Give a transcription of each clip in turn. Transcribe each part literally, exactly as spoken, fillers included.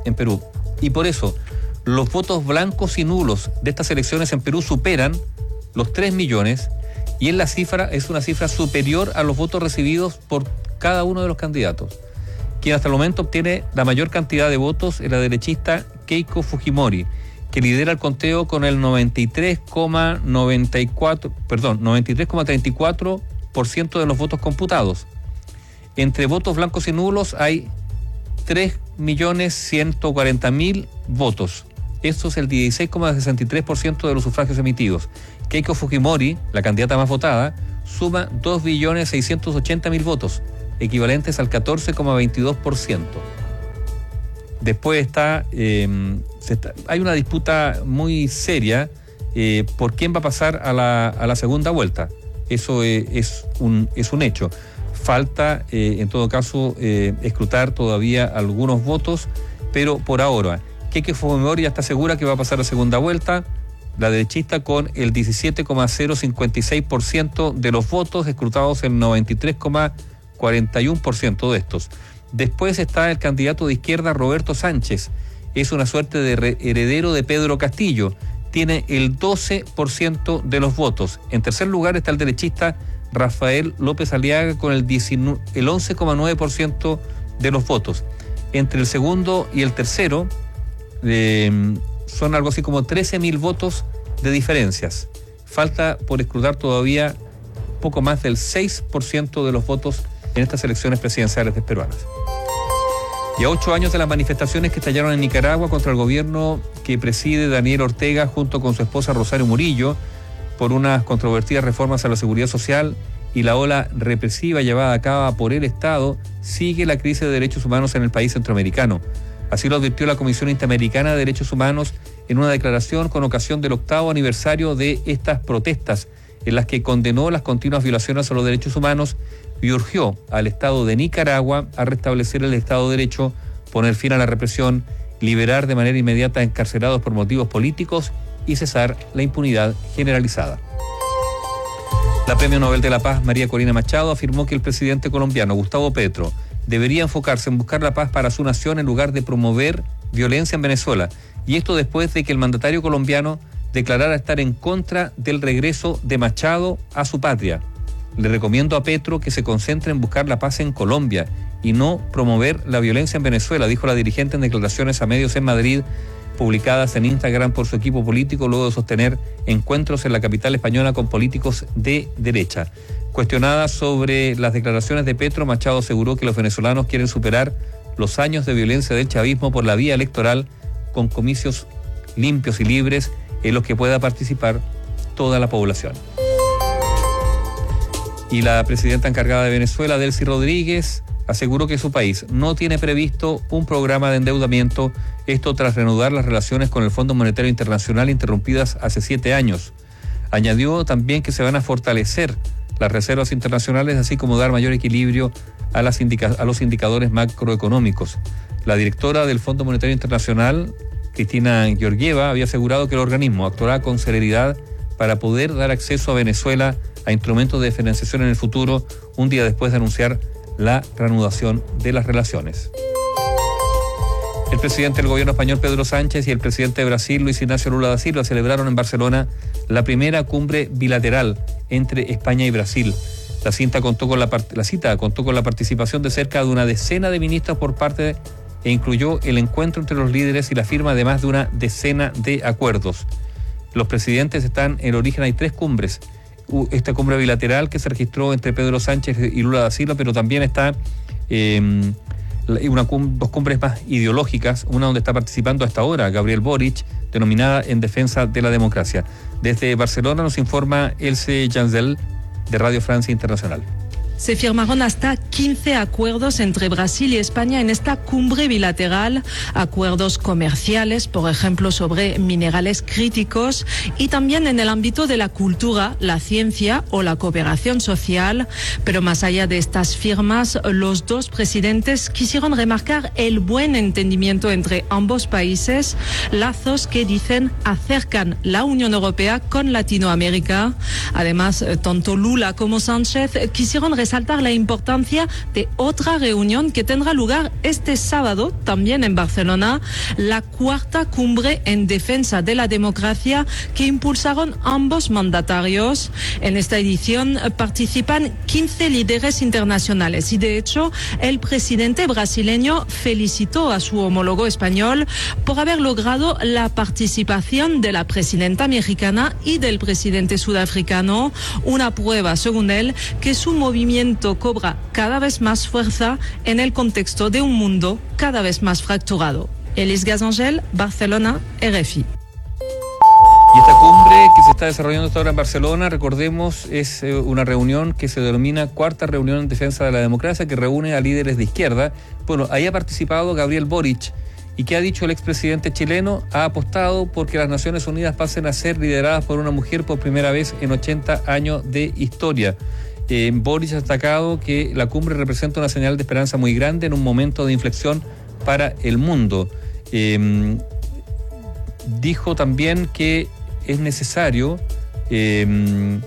en Perú. Y por eso, los votos blancos y nulos de estas elecciones en Perú superan los tres millones y en la cifra es una cifra superior a los votos recibidos por cada uno de los candidatos. Quien hasta el momento obtiene la mayor cantidad de votos es la derechista Keiko Fujimori, que lidera el conteo con el noventa y tres coma noventa y cuatro, perdón, noventa y tres coma treinta y cuatro por ciento de los votos computados. Entre votos blancos y nulos hay tres millones ciento cuarenta mil votos. Esto es el dieciséis coma sesenta y tres por ciento de los sufragios emitidos. Keiko Fujimori, la candidata más votada, suma dos millones seiscientos ochenta mil votos, equivalentes al catorce coma veintidós por ciento. Después está, eh, se está, hay una disputa muy seria eh, por quién va a pasar a la, a la segunda vuelta. Eso eh, es, un, es un hecho. Falta, eh, en todo caso, eh, escrutar todavía algunos votos, pero por ahora, Keiko Fujimori ya está segura que va a pasar a segunda vuelta, la derechista con el diecisiete coma cero cincuenta y seis por ciento de los votos, escrutados el noventa y tres coma cuarenta y uno por ciento de estos. Después está el candidato de izquierda Roberto Sánchez, es una suerte de re- heredero de Pedro Castillo, tiene el doce por ciento de los votos. En tercer lugar está el derechista Rafael López Aliaga con el, diecinueve, el once coma nueve por ciento de los votos. Entre el segundo y el tercero eh, son algo así como trece mil votos de diferencias. Falta por escrutar todavía poco más del seis por ciento de los votos en estas elecciones presidenciales peruanas. Y a ocho años de las manifestaciones que estallaron en Nicaragua contra el gobierno que preside Daniel Ortega junto con su esposa Rosario Murillo por unas controvertidas reformas a la seguridad social y la ola represiva llevada a cabo por el Estado, sigue la crisis de derechos humanos en el país centroamericano. Así lo advirtió la Comisión Interamericana de Derechos Humanos en una declaración con ocasión del octavo aniversario de estas protestas, en las que condenó las continuas violaciones a los derechos humanos y urgió al Estado de Nicaragua a restablecer el Estado de Derecho, poner fin a la represión, liberar de manera inmediata a encarcelados por motivos políticos y cesar la impunidad generalizada. La Premio Nobel de la Paz María Corina Machado afirmó que el presidente colombiano Gustavo Petro debería enfocarse en buscar la paz para su nación en lugar de promover violencia en Venezuela, y esto después de que el mandatario colombiano declarara estar en contra del regreso de Machado a su patria. Le recomiendo a Petro que se concentre en buscar la paz en Colombia y no promover la violencia en Venezuela, dijo la dirigente en declaraciones a medios en Madrid, publicadas en Instagram por su equipo político luego de sostener encuentros en la capital española con políticos de derecha. Cuestionada sobre las declaraciones de Petro, Machado aseguró que los venezolanos quieren superar los años de violencia del chavismo por la vía electoral con comicios limpios y libres en los que pueda participar toda la población. Y la presidenta encargada de Venezuela, Delcy Rodríguez, aseguró que su país no tiene previsto un programa de endeudamiento, esto tras reanudar las relaciones con el Fondo Monetario Internacional interrumpidas hace siete años. Añadió también que se van a fortalecer las reservas internacionales, así como dar mayor equilibrio a, las indica- a los indicadores macroeconómicos. La directora del Fondo Monetario Internacional, Cristina Georgieva, había asegurado que el organismo actuará con celeridad para poder dar acceso a Venezuela a instrumentos de financiación en el futuro, un día después de anunciar la reanudación de las relaciones. El presidente del gobierno español, Pedro Sánchez, y el presidente de Brasil, Luis Ignacio Lula da Silva, celebraron en Barcelona la primera cumbre bilateral entre España y Brasil. La cita contó con la, part- la cita contó con la participación de cerca de una decena de ministros por parte de, e incluyó el encuentro entre los líderes y la firma de más de una decena de acuerdos. Los presidentes están en origen, hay tres cumbres. Esta cumbre bilateral que se registró entre Pedro Sánchez y Lula da Silva, pero también está eh, una, dos cumbres más ideológicas, una donde está participando hasta ahora Gabriel Boric, denominada En Defensa de la Democracia. Desde Barcelona nos informa Else Janzel de Radio Francia Internacional. Se firmaron hasta quince acuerdos entre Brasil y España en esta cumbre bilateral, acuerdos comerciales, por ejemplo, sobre minerales críticos, y también en el ámbito de la cultura, la ciencia o la cooperación social. Pero más allá de estas firmas, los dos presidentes quisieron remarcar el buen entendimiento entre ambos países, lazos que dicen acercan la Unión Europea con Latinoamérica. Además, tanto Lula como Sánchez quisieron resaltar la importancia de otra reunión que tendrá lugar este sábado, también en Barcelona, la cuarta cumbre en defensa de la democracia que impulsaron ambos mandatarios. En esta edición participan quince líderes internacionales y, de hecho, el presidente brasileño felicitó a su homólogo español por haber logrado la participación de la presidenta mexicana y del presidente sudafricano, una prueba, según él, que su movimiento cobra cada vez más fuerza en el contexto de un mundo cada vez más fracturado. Elis Gazangel, Barcelona, R F I. Y esta cumbre que se está desarrollando hasta ahora en Barcelona, recordemos, es eh, una reunión que se denomina Cuarta Reunión en Defensa de la Democracia, que reúne a líderes de izquierda. Bueno, ahí ha participado Gabriel Boric. ¿Y qué ha dicho el expresidente chileno? Ha apostado porque las Naciones Unidas pasen a ser lideradas por una mujer por primera vez en ochenta años de historia. Eh, Boric ha destacado que la cumbre representa una señal de esperanza muy grande en un momento de inflexión para el mundo. Eh, dijo también que es necesario, eh,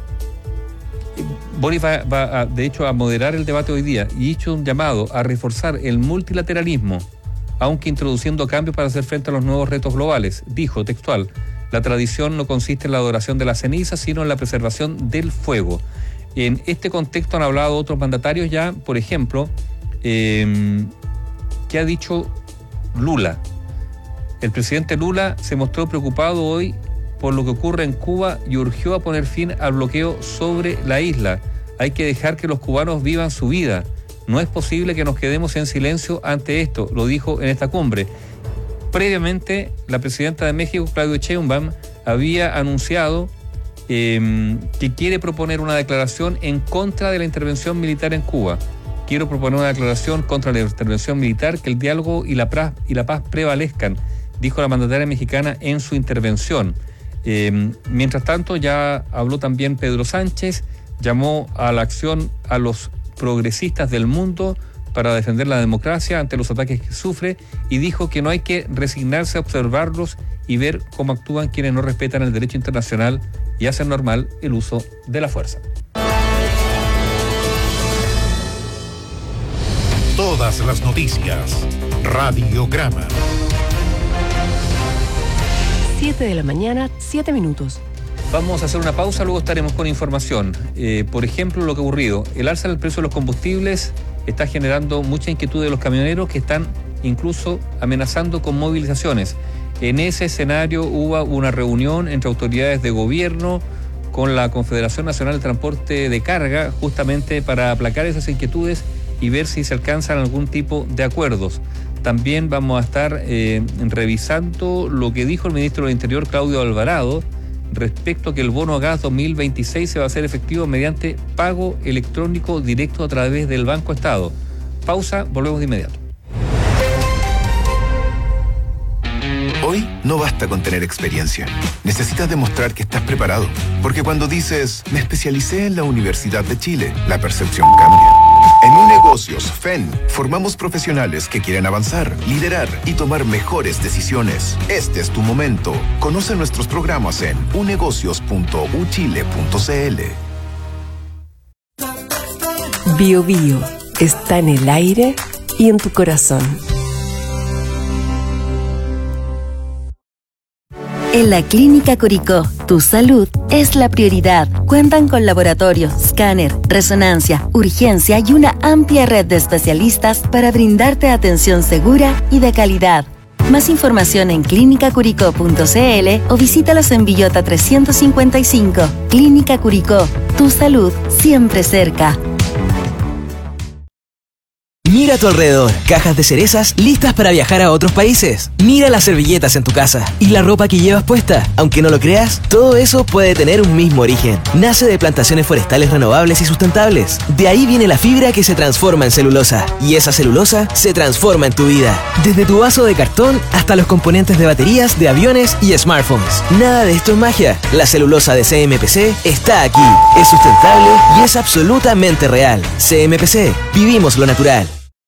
Boric va, va a, de hecho, a moderar el debate hoy día y hizo un llamado a reforzar el multilateralismo, aunque introduciendo cambios para hacer frente a los nuevos retos globales. Dijo textual: la tradición no consiste en la adoración de la ceniza, sino en la preservación del fuego. En este contexto han hablado otros mandatarios ya, por ejemplo, eh, ¿qué ha dicho Lula? El presidente Lula se mostró preocupado hoy por lo que ocurre en Cuba y urgió a poner fin al bloqueo sobre la isla. Hay que dejar que los cubanos vivan su vida. No es posible que nos quedemos en silencio ante esto, lo dijo en esta cumbre. Previamente, la presidenta de México, Claudia Sheinbaum, había anunciado eh, que quiere proponer una declaración en contra de la intervención militar en Cuba. Quiero proponer una declaración contra la intervención militar, que el diálogo y la paz, y la paz prevalezcan, dijo la mandataria mexicana en su intervención. Eh, mientras tanto, ya habló también Pedro Sánchez, llamó a la acción a los progresistas del mundo para defender la democracia ante los ataques que sufre y dijo que no hay que resignarse a observarlos y ver cómo actúan quienes no respetan el derecho internacional y hacen normal el uso de la fuerza. Todas las noticias. Radiograma. siete de la mañana, siete minutos. Vamos a hacer una pausa, luego estaremos con información. Eh, por ejemplo, lo que ha ocurrido. El alza del precio de los combustibles está generando mucha inquietud de los camioneros que están incluso amenazando con movilizaciones. En ese escenario hubo una reunión entre autoridades de gobierno con la Confederación Nacional de Transporte de Carga, justamente para aplacar esas inquietudes y ver si se alcanzan algún tipo de acuerdos. También vamos a estar eh, revisando lo que dijo el ministro del Interior, Claudio Alvarado, respecto a que el bono a gas dos mil veintiséis se va a hacer efectivo mediante pago electrónico directo a través del Banco Estado. Pausa, volvemos de inmediato. Hoy no basta con tener experiencia. Necesitas demostrar que estás preparado. Porque cuando dices, me especialicé en la Universidad de Chile, la percepción cambia. En Unegocios F E N formamos profesionales que quieren avanzar, liderar y tomar mejores decisiones. Este es tu momento. Conoce nuestros programas en unegocios punto u chile punto c l. Bio Bio está en el aire y en tu corazón. En la Clínica Curicó, tu salud es la prioridad. Cuentan con laboratorio, escáner, resonancia, urgencia y una amplia red de especialistas para brindarte atención segura y de calidad. Más información en clínica curicó punto c l o visítalos en Villota trescientos cincuenta y cinco. Clínica Curicó, tu salud siempre cerca. Mira a tu alrededor, cajas de cerezas listas para viajar a otros países. Mira las servilletas en tu casa y la ropa que llevas puesta. Aunque no lo creas, todo eso puede tener un mismo origen. Nace de plantaciones forestales renovables y sustentables. De ahí viene la fibra que se transforma en celulosa. Y esa celulosa se transforma en tu vida. Desde tu vaso de cartón hasta los componentes de baterías, de aviones y smartphones. Nada de esto es magia. La celulosa de C M P C está aquí. Es sustentable y es absolutamente real. C M P C. Vivimos lo natural.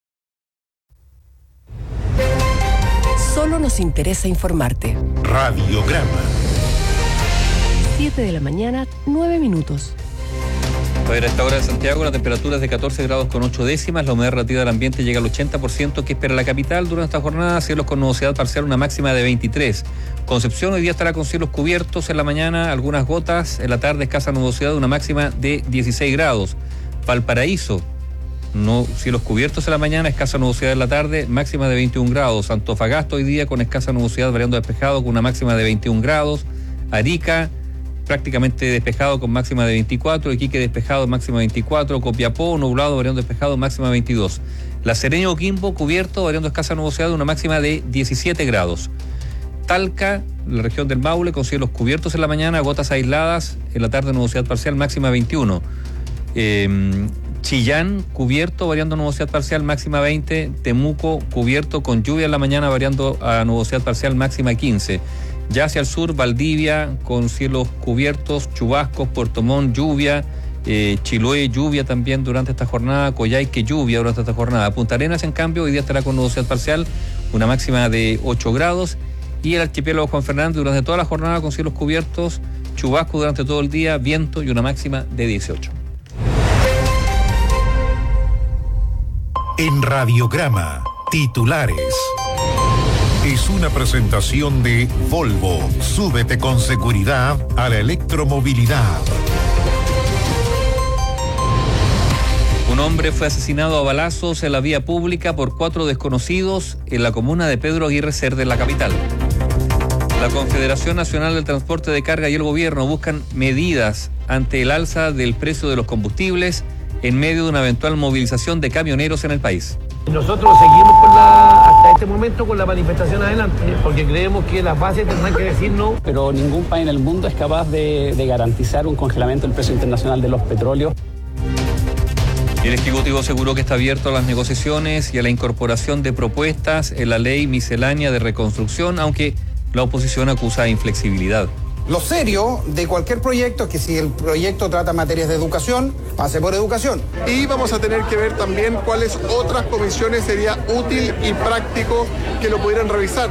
Solo nos interesa informarte. Radiograma. siete de la mañana, nueve minutos. A ver, a esta hora de Santiago la temperatura es de catorce grados con ocho décimas, la humedad relativa del ambiente llega al ochenta por ciento que espera la capital durante esta jornada, cielos con nubosidad parcial, una máxima de veintitrés. Concepción hoy día estará con cielos cubiertos en la mañana, algunas gotas, en la tarde escasa nubosidad, una máxima de dieciséis grados. Valparaíso, no, cielos cubiertos en la mañana, escasa nubosidad en la tarde, máxima de veintiún grados. Antofagasta hoy día con escasa nubosidad, variando despejado con una máxima de veintiún grados. Arica, prácticamente despejado con máxima de veinticuatro, Iquique despejado, máxima veinticuatro, Copiapó nublado, variando despejado, máxima veintidós. La Serena Oquimbo cubierto, variando escasa nubosidad, una máxima de diecisiete grados. Talca, la región del Maule, con cielos cubiertos en la mañana, gotas aisladas, en la tarde nubosidad parcial, máxima veintiuno. Eh, Chillán, cubierto, variando nubosidad parcial, máxima veinte. Temuco, cubierto, con lluvia en la mañana, variando a nubosidad parcial, máxima quince. Ya hacia el sur, Valdivia, con cielos cubiertos, chubascos, Puerto Montt, lluvia, eh, Chiloé, lluvia también durante esta jornada, Coyhaique, lluvia durante esta jornada. Punta Arenas, en cambio, hoy día estará con nubosidad parcial, una máxima de ocho grados, y el archipiélago Juan Fernández durante toda la jornada con cielos cubiertos, chubascos durante todo el día, viento y una máxima de dieciocho. En Radiograma, titulares. Es una presentación de Volvo. Súbete con seguridad a la electromovilidad. Un hombre fue asesinado a balazos en la vía pública por cuatro desconocidos en la comuna de Pedro Aguirre Cerda, en la capital. La Confederación Nacional del Transporte de Carga y el gobierno buscan medidas ante el alza del precio de los combustibles en medio de una eventual movilización de camioneros en el país. Nosotros seguimos con la, hasta este momento con la manifestación adelante, porque creemos que las bases tendrán que decir no. Pero ningún país en el mundo es capaz de, de garantizar un congelamiento del precio internacional de los petróleos. El Ejecutivo aseguró que está abierto a las negociaciones y a la incorporación de propuestas en la ley miscelánea de reconstrucción, aunque la oposición acusa inflexibilidad. Lo serio de cualquier proyecto es que si el proyecto trata materias de educación, pase por educación. Y vamos a tener que ver también cuáles otras comisiones sería útil y práctico que lo pudieran revisar.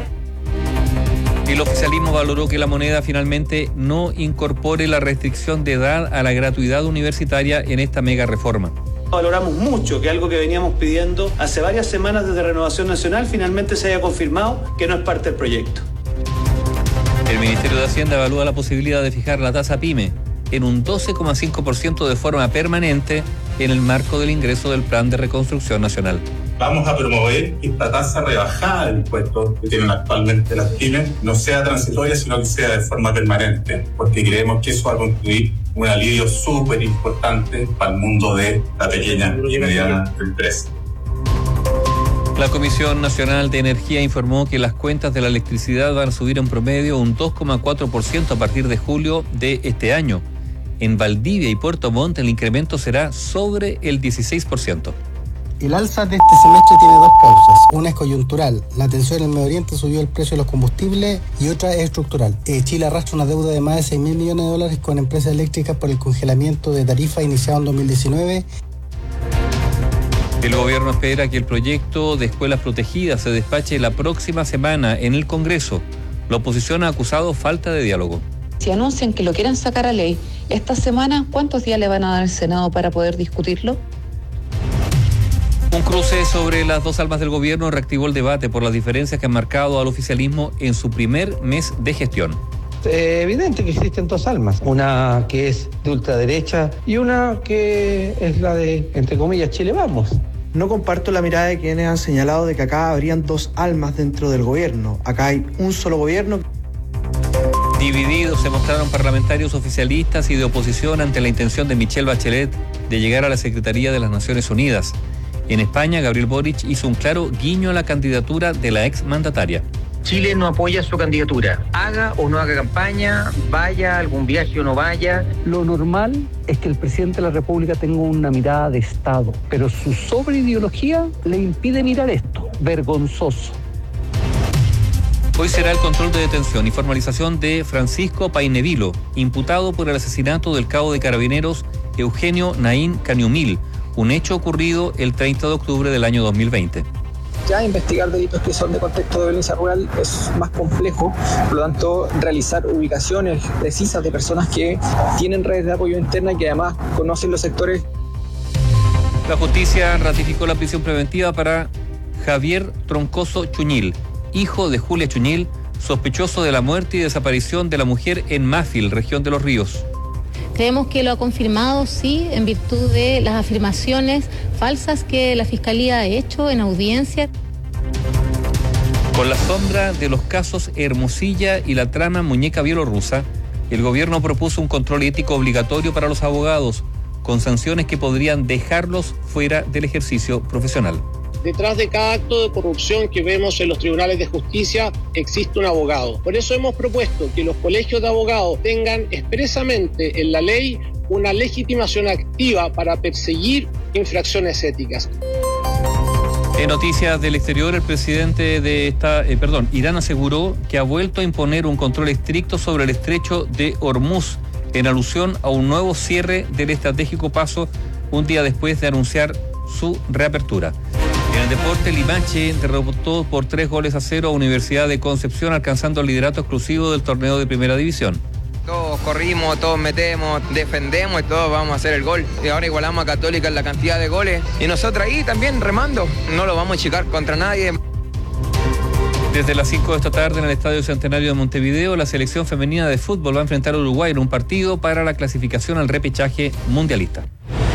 El oficialismo valoró que la moneda finalmente no incorpore la restricción de edad a la gratuidad universitaria en esta mega reforma. Valoramos mucho que algo que veníamos pidiendo hace varias semanas desde Renovación Nacional finalmente se haya confirmado que no es parte del proyecto. El Ministerio de Hacienda evalúa la posibilidad de fijar la tasa PYME en un doce coma cinco por ciento de forma permanente en el marco del ingreso del Plan de Reconstrucción Nacional. Vamos a promover que esta tasa rebajada del impuesto que tienen actualmente las pymes no sea transitoria, sino que sea de forma permanente, porque creemos que eso va a constituir un alivio súper importante para el mundo de la pequeña y mediana empresa. La Comisión Nacional de Energía informó que las cuentas de la electricidad van a subir en promedio un dos coma cuatro por ciento a partir de julio de este año. En Valdivia y Puerto Montt el incremento será sobre el dieciséis por ciento. El alza de este semestre tiene dos causas. Una es coyuntural. La tensión en el Medio Oriente subió el precio de los combustibles, y otra es estructural. Eh, Chile arrastra una deuda de más de seis mil millones de dólares con empresas eléctricas por el congelamiento de tarifas iniciado en dos mil diecinueve. El gobierno espera que el proyecto de escuelas protegidas se despache la próxima semana en el Congreso. La oposición ha acusado falta de diálogo. Si anuncian que lo quieren sacar a ley esta semana, ¿cuántos días le van a dar al Senado para poder discutirlo? Un cruce sobre las dos almas del gobierno reactivó el debate por las diferencias que han marcado al oficialismo en su primer mes de gestión. Es evidente que existen dos almas, una que es de ultraderecha y una que es la de, entre comillas, Chile Vamos. No comparto la mirada de quienes han señalado de que acá habrían dos almas dentro del gobierno. Acá hay un solo gobierno. Divididos se mostraron parlamentarios oficialistas y de oposición ante la intención de Michelle Bachelet de llegar a la Secretaría de las Naciones Unidas. En España, Gabriel Boric hizo un claro guiño a la candidatura de la exmandataria. Chile no apoya su candidatura. Haga o no haga campaña, vaya a algún viaje o no vaya. Lo normal es que el presidente de la República tenga una mirada de Estado, pero su sobreideología le impide mirar esto. Vergonzoso. Hoy será el control de detención y formalización de Francisco Painevilo, imputado por el asesinato del cabo de Carabineros Eugenio Naín Caniumil, un hecho ocurrido el treinta de octubre del año dos mil veinte. Ya investigar delitos que son de contexto de violencia rural es más complejo, por lo tanto realizar ubicaciones precisas de personas que tienen redes de apoyo interna y que además conocen los sectores. La justicia ratificó la prisión preventiva para Javier Troncoso Chuñil, hijo de Julia Chuñil, sospechoso de la muerte y desaparición de la mujer en Mafil, región de Los Ríos. Creemos que lo ha confirmado, sí, en virtud de las afirmaciones falsas que la Fiscalía ha hecho en audiencia. Con la sombra de los casos Hermosilla y la trama Muñeca Bielorrusa, el gobierno propuso un control ético obligatorio para los abogados, con sanciones que podrían dejarlos fuera del ejercicio profesional. Detrás de cada acto de corrupción que vemos en los tribunales de justicia existe un abogado. Por eso hemos propuesto que los colegios de abogados tengan expresamente en la ley una legitimación activa para perseguir infracciones éticas. En noticias del exterior, el presidente de esta, eh, perdón, Irán aseguró que ha vuelto a imponer un control estricto sobre el estrecho de Hormuz, en alusión a un nuevo cierre del estratégico paso un día después de anunciar su reapertura. En el deporte, Limache derrotó por tres goles a cero a Universidad de Concepción, alcanzando el liderato exclusivo del torneo de Primera División. Todos corrimos, todos metemos, defendemos y todos vamos a hacer el gol. Y ahora igualamos a Católica en la cantidad de goles. Y nosotros ahí también remando. No lo vamos a achicar contra nadie. Desde las cinco de esta tarde en el Estadio Centenario de Montevideo, la selección femenina de fútbol va a enfrentar a Uruguay en un partido para la clasificación al repechaje mundialista.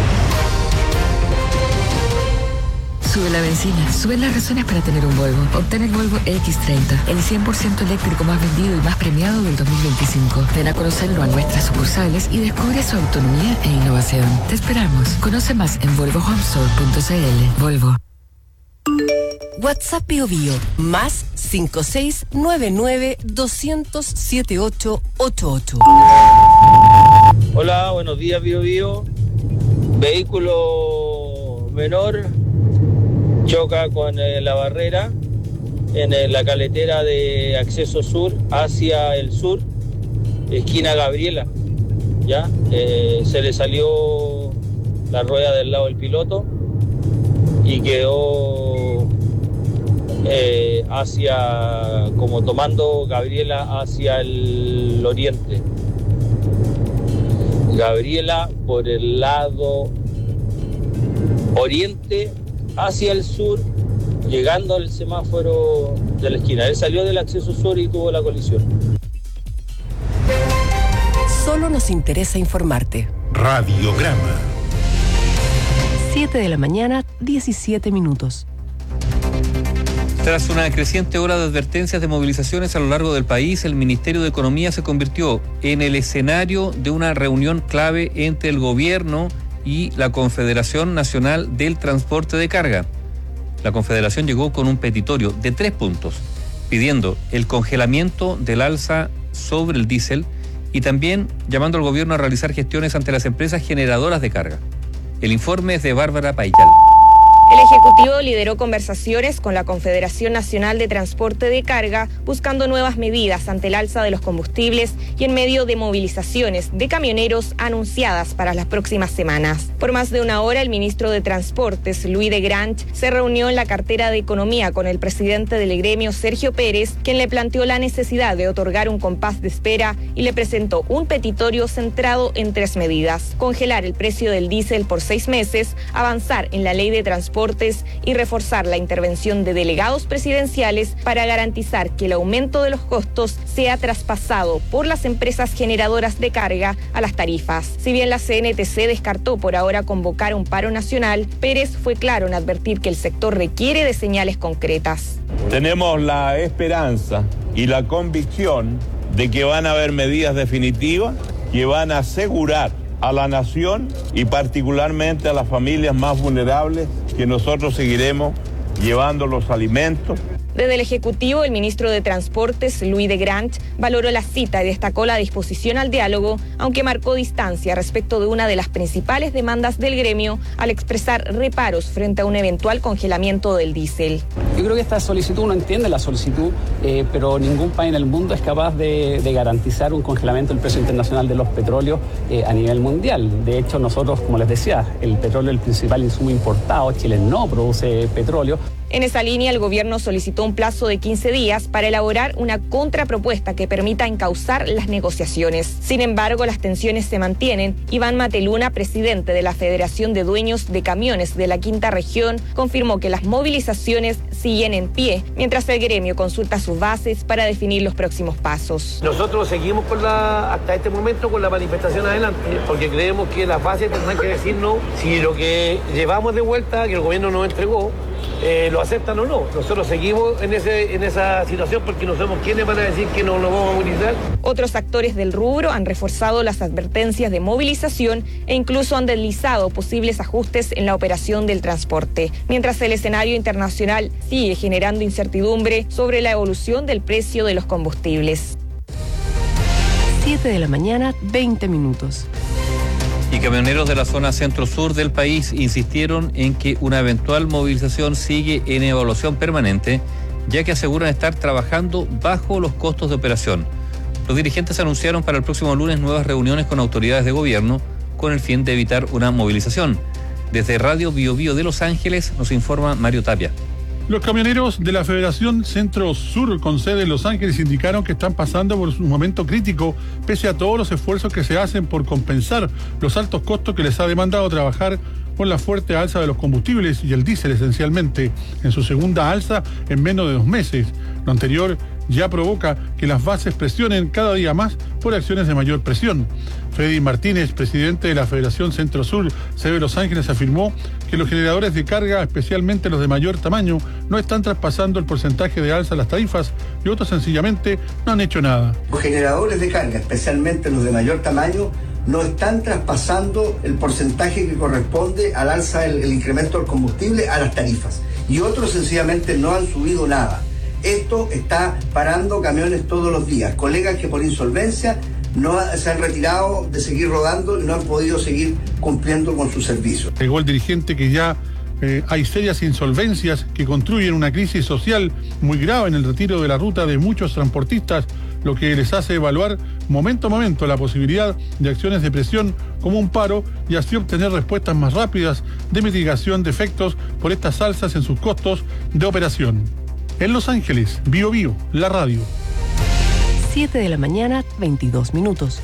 Sube la benzina, suben las razones para tener un Volvo. Obtén el Volvo equis treinta, el cien por ciento eléctrico más vendido y más premiado del dos mil veinticinco. Ven a conocerlo a nuestras sucursales y descubre su autonomía e innovación. Te esperamos. Conoce más en volvo home store punto c l. Volvo. WhatsApp Bio Bio, más cinco seis nueve nueve dos cero cero siete ocho ocho ocho. Hola, buenos días Bio Bio. Vehículo menor choca con eh, la barrera en eh, la caletera de acceso sur hacia el sur, esquina Gabriela, ya eh, se le salió la rueda del lado del piloto y quedó eh, hacia, como tomando Gabriela hacia el oriente. Gabriela por el lado oriente hacia el sur, llegando al semáforo de la esquina. Él salió del acceso sur y tuvo la colisión. Solo nos interesa informarte. Radiograma. siete de la mañana, diecisiete minutos. Tras una creciente ola de advertencias de movilizaciones a lo largo del país, el Ministerio de Economía se convirtió en el escenario de una reunión clave entre el gobierno y la Confederación Nacional del Transporte de Carga. La Confederación llegó con un petitorio de tres puntos, pidiendo el congelamiento del alza sobre el diésel y también llamando al gobierno a realizar gestiones ante las empresas generadoras de carga. El informe es de Bárbara Payal. El Ejecutivo lideró conversaciones con la Confederación Nacional de Transporte de Carga buscando nuevas medidas ante el alza de los combustibles y en medio de movilizaciones de camioneros anunciadas para las próximas semanas. Por más de una hora, el ministro de Transportes, Louis de Grant, se reunió en la cartera de Economía con el presidente del gremio, Sergio Pérez, quien le planteó la necesidad de otorgar un compás de espera y le presentó un petitorio centrado en tres medidas: congelar el precio del diésel por seis meses, avanzar en la ley de transporte y reforzar la intervención de delegados presidenciales para garantizar que el aumento de los costos sea traspasado por las empresas generadoras de carga a las tarifas. Si bien la C N T C descartó por ahora convocar un paro nacional, Pérez fue claro en advertir que el sector requiere de señales concretas. Tenemos la esperanza y la convicción de que van a haber medidas definitivas que van a asegurar a la nación y particularmente a las familias más vulnerables que nosotros seguiremos llevando los alimentos. Desde el Ejecutivo, el ministro de Transportes, Louis de Grant, valoró la cita y destacó la disposición al diálogo, aunque marcó distancia respecto de una de las principales demandas del gremio al expresar reparos frente a un eventual congelamiento del diésel. Yo creo que esta solicitud, uno entiende la solicitud, eh, pero ningún país en el mundo es capaz de, de garantizar un congelamiento del precio internacional de los petróleos eh, a nivel mundial. De hecho, nosotros, como les decía, el petróleo es el principal insumo importado. Chile no produce petróleo. En esa línea, el gobierno solicitó un plazo de quince días para elaborar una contrapropuesta que permita encauzar las negociaciones. Sin embargo, las tensiones se mantienen. Iván Mateluna, presidente de la Federación de Dueños de Camiones de la Quinta Región, confirmó que las movilizaciones siguen en pie, mientras el gremio consulta sus bases para definir los próximos pasos. Nosotros seguimos con la, hasta este momento con la manifestación adelante, porque creemos que las bases tendrán que decirnos si lo que llevamos de vuelta, que el gobierno nos entregó, Eh, lo aceptan o no. Nosotros seguimos en ese en esa situación porque no somos quienes van a decir que no nos vamos a movilizar. Otros actores del rubro han reforzado las advertencias de movilización e incluso han deslizado posibles ajustes en la operación del transporte, mientras el escenario internacional sigue generando incertidumbre sobre la evolución del precio de los combustibles. siete de la mañana, veinte minutos. Y camioneros de la zona centro-sur del país insistieron en que una eventual movilización sigue en evaluación permanente, ya que aseguran estar trabajando bajo los costos de operación. Los dirigentes anunciaron para el próximo lunes nuevas reuniones con autoridades de gobierno con el fin de evitar una movilización. Desde Radio Bio Bio de Los Ángeles nos informa Mario Tapia. Los camioneros de la Federación Centro-Sur con sede en Los Ángeles indicaron que están pasando por un momento crítico pese a todos los esfuerzos que se hacen por compensar los altos costos que les ha demandado trabajar con la fuerte alza de los combustibles y el diésel esencialmente, en su segunda alza en menos de dos meses. Lo anterior ya provoca que las bases presionen cada día más por acciones de mayor presión. Freddy Martínez, presidente de la Federación Centro-Sur, sede de Los Ángeles, afirmó que los generadores de carga, especialmente los de mayor tamaño, no están traspasando el porcentaje de alza a las tarifas y otros sencillamente no han hecho nada. Los generadores de carga, especialmente los de mayor tamaño, no están traspasando el porcentaje que corresponde al alza del el incremento del combustible a las tarifas. Y otros sencillamente no han subido nada. Esto está parando camiones todos los días. Colegas que por insolvencia no se han retirado de seguir rodando y no han podido seguir cumpliendo con su servicio. Llegó el dirigente que ya eh, hay serias insolvencias que construyen una crisis social muy grave en el retiro de la ruta de muchos transportistas, lo que les hace evaluar momento a momento la posibilidad de acciones de presión como un paro y así obtener respuestas más rápidas de mitigación de efectos por estas alzas en sus costos de operación. En Los Ángeles, Bio Bio, la radio. siete de la mañana, veintidós minutos.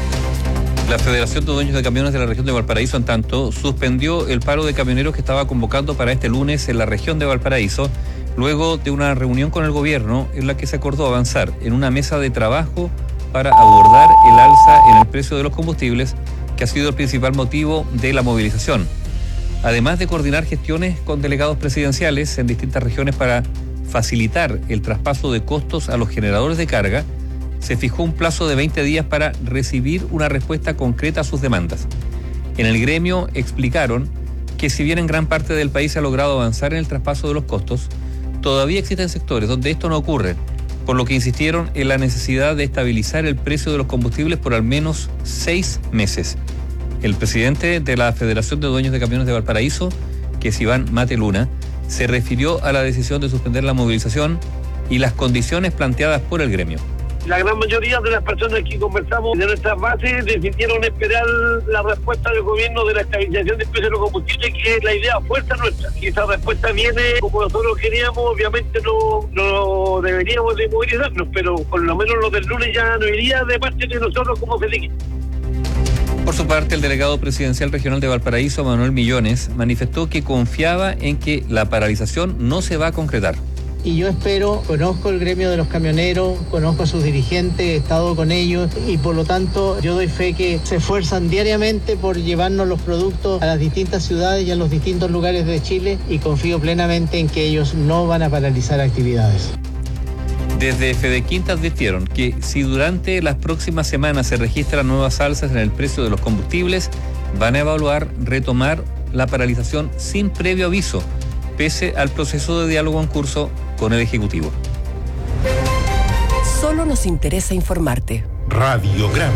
La Federación de Dueños de Camiones de la región de Valparaíso, en tanto, suspendió el paro de camioneros que estaba convocando para este lunes en la región de Valparaíso, luego de una reunión con el gobierno en la que se acordó avanzar en una mesa de trabajo para abordar el alza en el precio de los combustibles, que ha sido el principal motivo de la movilización. Además de coordinar gestiones con delegados presidenciales en distintas regiones para facilitar el traspaso de costos a los generadores de carga, se fijó un plazo de veinte días para recibir una respuesta concreta a sus demandas. En el gremio explicaron que si bien en gran parte del país se ha logrado avanzar en el traspaso de los costos, todavía existen sectores donde esto no ocurre, por lo que insistieron en la necesidad de estabilizar el precio de los combustibles por al menos seis meses. El presidente de la Federación de Dueños de Camiones de Valparaíso, que es Iván Mateluna, se refirió a la decisión de suspender la movilización y las condiciones planteadas por el gremio. La gran mayoría de las personas que conversamos de nuestras bases decidieron esperar la respuesta del gobierno de la estabilización del precio de los combustibles, que es la idea fuerza nuestra. Si esa respuesta viene como nosotros queríamos, obviamente no, no deberíamos de movilizarnos, pero por lo menos lo del lunes ya no iría de parte de nosotros como Feliz. Por su parte, el delegado presidencial regional de Valparaíso, Manuel Millones, manifestó que confiaba en que la paralización no se va a concretar. Y yo espero, conozco el gremio de los camioneros, conozco a sus dirigentes, he estado con ellos y por lo tanto yo doy fe que se esfuerzan diariamente por llevarnos los productos a las distintas ciudades y a los distintos lugares de Chile y confío plenamente en que ellos no van a paralizar actividades. Desde Fedequinta advirtieron que si durante las próximas semanas se registran nuevas alzas en el precio de los combustibles, van a evaluar retomar la paralización sin previo aviso, pese al proceso de diálogo en curso con el Ejecutivo. Solo nos interesa informarte. Radiograma.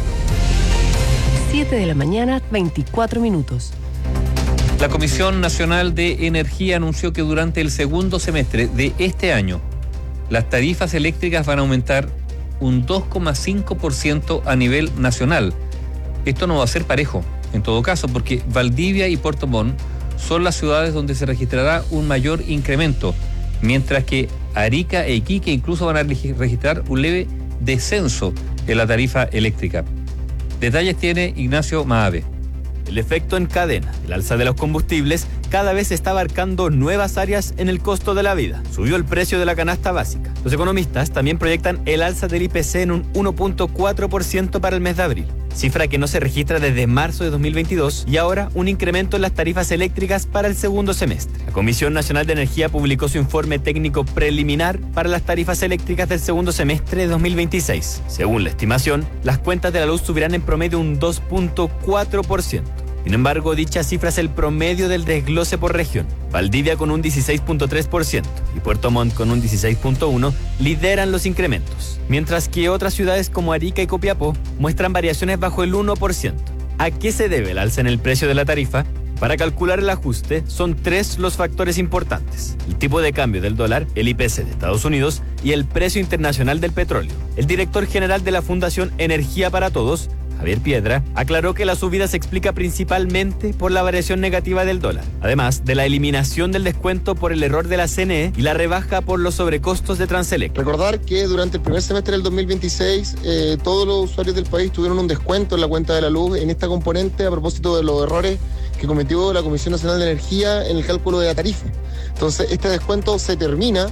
siete de la mañana, veinticuatro minutos. La Comisión Nacional de Energía anunció que durante el segundo semestre de este año, las tarifas eléctricas van a aumentar un dos coma cinco por ciento a nivel nacional. Esto no va a ser parejo, en todo caso, porque Valdivia y Puerto Montt son las ciudades donde se registrará un mayor incremento, mientras que Arica e Iquique incluso van a registrar un leve descenso en la tarifa eléctrica. Detalles tiene Ignacio Maave. El efecto en cadena, el alza de los combustibles, cada vez está abarcando nuevas áreas en el costo de la vida. Subió el precio de la canasta básica. Los economistas también proyectan el alza del I P C en un uno punto cuatro por ciento para el mes de abril, cifra que no se registra desde marzo de dos mil veintidós, y ahora un incremento en las tarifas eléctricas para el segundo semestre. La Comisión Nacional de Energía publicó su informe técnico preliminar para las tarifas eléctricas del segundo semestre de dos mil veintiséis. Según la estimación, las cuentas de la luz subirán en promedio un dos punto cuatro por ciento. Sin embargo, dicha cifra es el promedio del desglose por región. Valdivia con un dieciséis punto tres por ciento y Puerto Montt con un dieciséis punto uno por ciento lideran los incrementos, mientras que otras ciudades como Arica y Copiapó muestran variaciones bajo el uno por ciento. ¿A qué se debe el alza en el precio de la tarifa? Para calcular el ajuste, son tres los factores importantes: el tipo de cambio del dólar, el I P C de Estados Unidos y el precio internacional del petróleo. El director general de la Fundación Energía para Todos, Javier Piedra, aclaró que la subida se explica principalmente por la variación negativa del dólar, además de la eliminación del descuento por el error de la C N E y la rebaja por los sobrecostos de Transelec. Recordar que durante el primer semestre del dos mil veintiséis eh, todos los usuarios del país tuvieron un descuento en la cuenta de la luz en esta componente a propósito de los errores que cometió la Comisión Nacional de Energía en el cálculo de la tarifa. Entonces, este descuento se termina,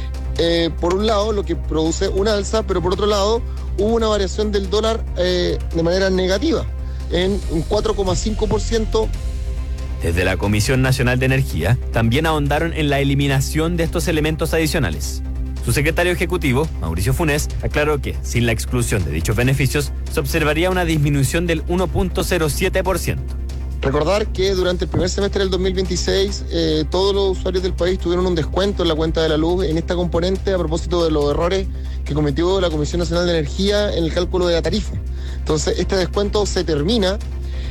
eh, por un lado, lo que produce una alza, pero por otro lado, hubo una variación del dólar eh, de manera negativa, en un cuatro coma cinco por ciento. Desde la Comisión Nacional de Energía también ahondaron en la eliminación de estos elementos adicionales. Su secretario ejecutivo, Mauricio Funes, aclaró que, sin la exclusión de dichos beneficios, se observaría una disminución del uno punto cero siete por ciento. Recordar que durante el primer semestre del dos mil veintiséis eh, todos los usuarios del país tuvieron un descuento en la cuenta de la luz en esta componente a propósito de los errores que cometió la Comisión Nacional de Energía en el cálculo de la tarifa. Entonces, este descuento se termina,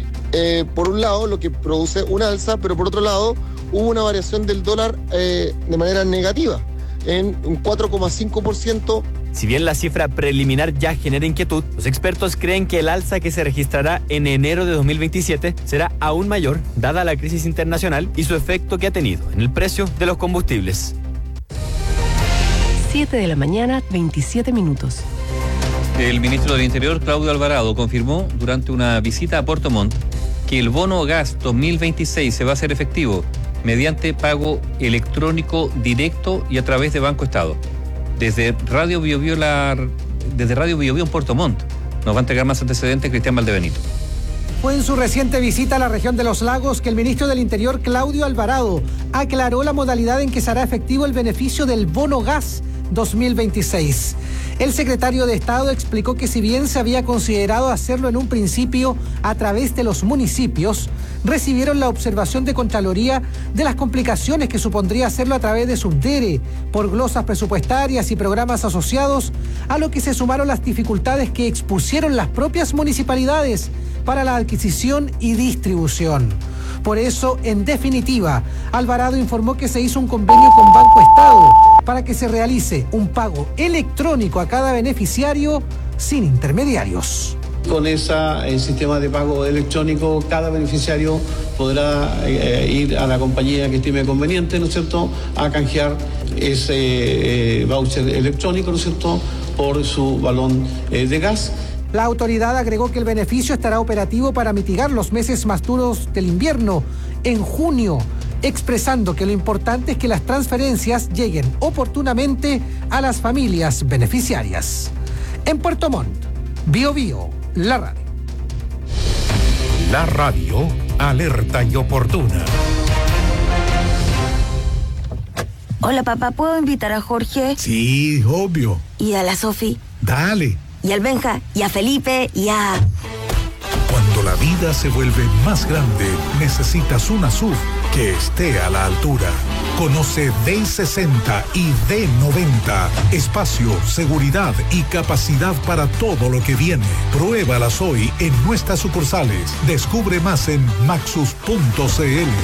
eh, por un lado, lo que produce una alza, pero por otro lado, hubo una variación del dólar eh, de manera negativa, en un cuatro coma cinco por ciento. Si bien la cifra preliminar ya genera inquietud, los expertos creen que el alza que se registrará en enero de dos mil veintisiete será aún mayor, dada la crisis internacional y su efecto que ha tenido en el precio de los combustibles. siete de la mañana, veintisiete minutos. El ministro del Interior, Claudio Alvarado, confirmó durante una visita a Puerto Montt que el bono gas dos mil veintiséis se va a hacer efectivo mediante pago electrónico directo y a través de Banco Estado. Desde Radio Bio Bio, la, desde Radio Bio Bio en Puerto Montt nos va a entregar más antecedentes Cristian Valdebenito. Fue en su reciente visita a la región de Los Lagos que el ministro del Interior, Claudio Alvarado, aclaró la modalidad en que será efectivo el beneficio del bono gas dos mil veintiséis. El secretario de Estado explicó que si bien se había considerado hacerlo en un principio a través de los municipios, recibieron la observación de Contraloría de las complicaciones que supondría hacerlo a través de Subdere, por glosas presupuestarias y programas asociados, a lo que se sumaron las dificultades que expusieron las propias municipalidades para la adquisición y distribución. Por eso, en definitiva, Alvarado informó que se hizo un convenio con Banco Estado para que se realice un pago electrónico a cada beneficiario sin intermediarios. Con ese sistema de pago electrónico, cada beneficiario podrá eh, ir a la compañía que estime conveniente, ¿no es cierto?, a canjear ese eh, voucher electrónico, ¿no es cierto?, por su balón eh, de gas. La autoridad agregó que el beneficio estará operativo para mitigar los meses más duros del invierno, en junio, expresando que lo importante es que las transferencias lleguen oportunamente a las familias beneficiarias. En Puerto Montt, Bio Bio, la radio. La radio alerta y oportuna. Hola papá, ¿puedo invitar a Jorge? Sí, obvio. ¿Y a la Sofi? Dale. Y al Benja, y a Felipe, y a... Cuando la vida se vuelve más grande, necesitas una S U V que esté a la altura. Conoce D sesenta y D noventa. Espacio, seguridad y capacidad para todo lo que viene. Pruébalas hoy en nuestras sucursales. Descubre más en maxus punto c l.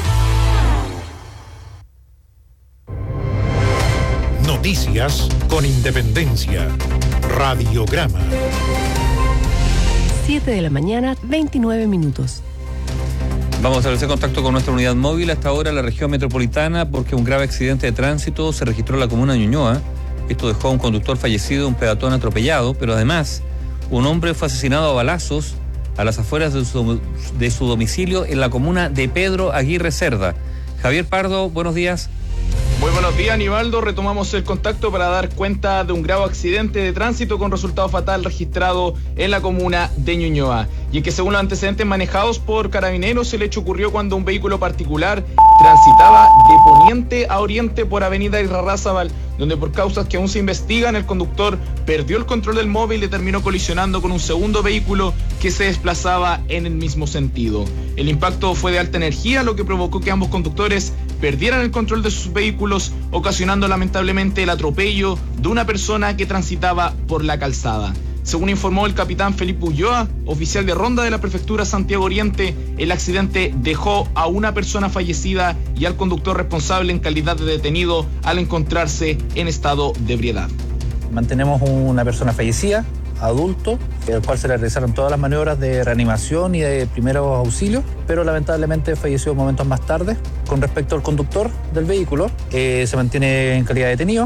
Noticias con independencia. Radiograma. siete de la mañana, veintinueve minutos. Vamos a establecer contacto con nuestra unidad móvil hasta ahora en la región metropolitana porque un grave accidente de tránsito se registró en la comuna de Ñuñoa. Esto dejó a un conductor fallecido, un peatón atropellado, pero además un hombre fue asesinado a balazos a las afueras de su, de su domicilio en la comuna de Pedro Aguirre Cerda. Javier Pardo, buenos días. Muy buenos días, Aníbaldo. Retomamos el contacto para dar cuenta de un grave accidente de tránsito con resultado fatal registrado en la comuna de Ñuñoa. Y es que según los antecedentes manejados por carabineros, el hecho ocurrió cuando un vehículo particular transitaba de poniente a oriente por avenida Irarrázaval, donde por causas que aún se investigan, el conductor perdió el control del móvil y terminó colisionando con un segundo vehículo que se desplazaba en el mismo sentido. El impacto fue de alta energía, lo que provocó que ambos conductores perdieran el control de sus vehículos, ocasionando lamentablemente el atropello de una persona que transitaba por la calzada. Según informó el capitán Felipe Ulloa, oficial de ronda de la prefectura Santiago Oriente, el accidente dejó a una persona fallecida y al conductor responsable en calidad de detenido al encontrarse en estado de ebriedad. Mantenemos una persona fallecida, adulto, al cual se le realizaron todas las maniobras de reanimación y de primeros auxilios, pero lamentablemente falleció momentos más tarde. Con respecto al conductor del vehículo, eh, se mantiene en calidad de detenido.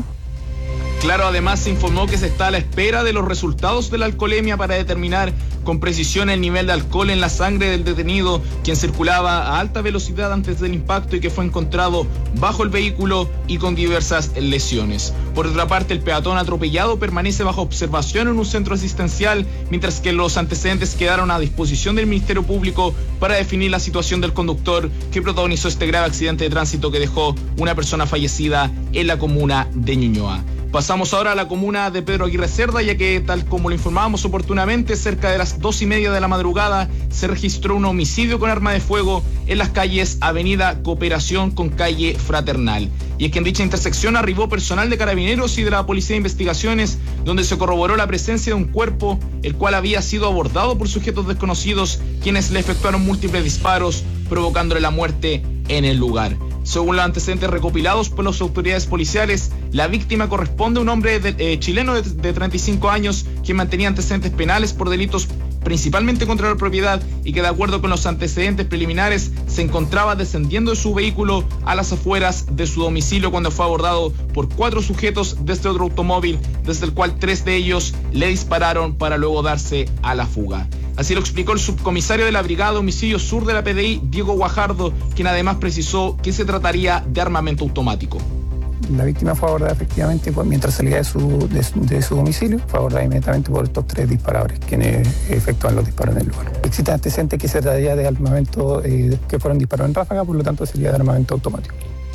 Claro, además se informó que se está a la espera de los resultados de la alcoholemia para determinar con precisión el nivel de alcohol en la sangre del detenido, quien circulaba a alta velocidad antes del impacto y que fue encontrado bajo el vehículo y con diversas lesiones. Por otra parte, el peatón atropellado permanece bajo observación en un centro asistencial, mientras que los antecedentes quedaron a disposición del Ministerio Público para definir la situación del conductor que protagonizó este grave accidente de tránsito que dejó una persona fallecida en la comuna de Ñuñoa. Pasamos ahora a la comuna de Pedro Aguirre Cerda, ya que, tal como lo informábamos oportunamente, cerca de las dos y media de la madrugada se registró un homicidio con arma de fuego en las calles Avenida Cooperación con calle Fraternal. Y es que en dicha intersección arribó personal de carabineros y de la Policía de Investigaciones, donde se corroboró la presencia de un cuerpo, el cual había sido abordado por sujetos desconocidos, quienes le efectuaron múltiples disparos, provocándole la muerte en el lugar. Según los antecedentes recopilados por las autoridades policiales, la víctima corresponde a un hombre de, eh, chileno de, de treinta y cinco años, quien mantenía antecedentes penales por delitos principalmente contra la propiedad y que, de acuerdo con los antecedentes preliminares, se encontraba descendiendo de su vehículo a las afueras de su domicilio cuando fue abordado por cuatro sujetos desde otro automóvil, desde el cual tres de ellos le dispararon para luego darse a la fuga. Así lo explicó el subcomisario de la Brigada Homicidio Sur de la P D I, Diego Guajardo, quien además precisó que se trataría de armamento automático. La víctima fue abordada efectivamente mientras salía de su, de, de su domicilio, fue abordada inmediatamente por estos tres disparadores, quienes efectuan los disparos en el lugar. Existe antecedente que se trataría de armamento eh, que fueron disparos en ráfaga, por lo tanto sería de armamento automático.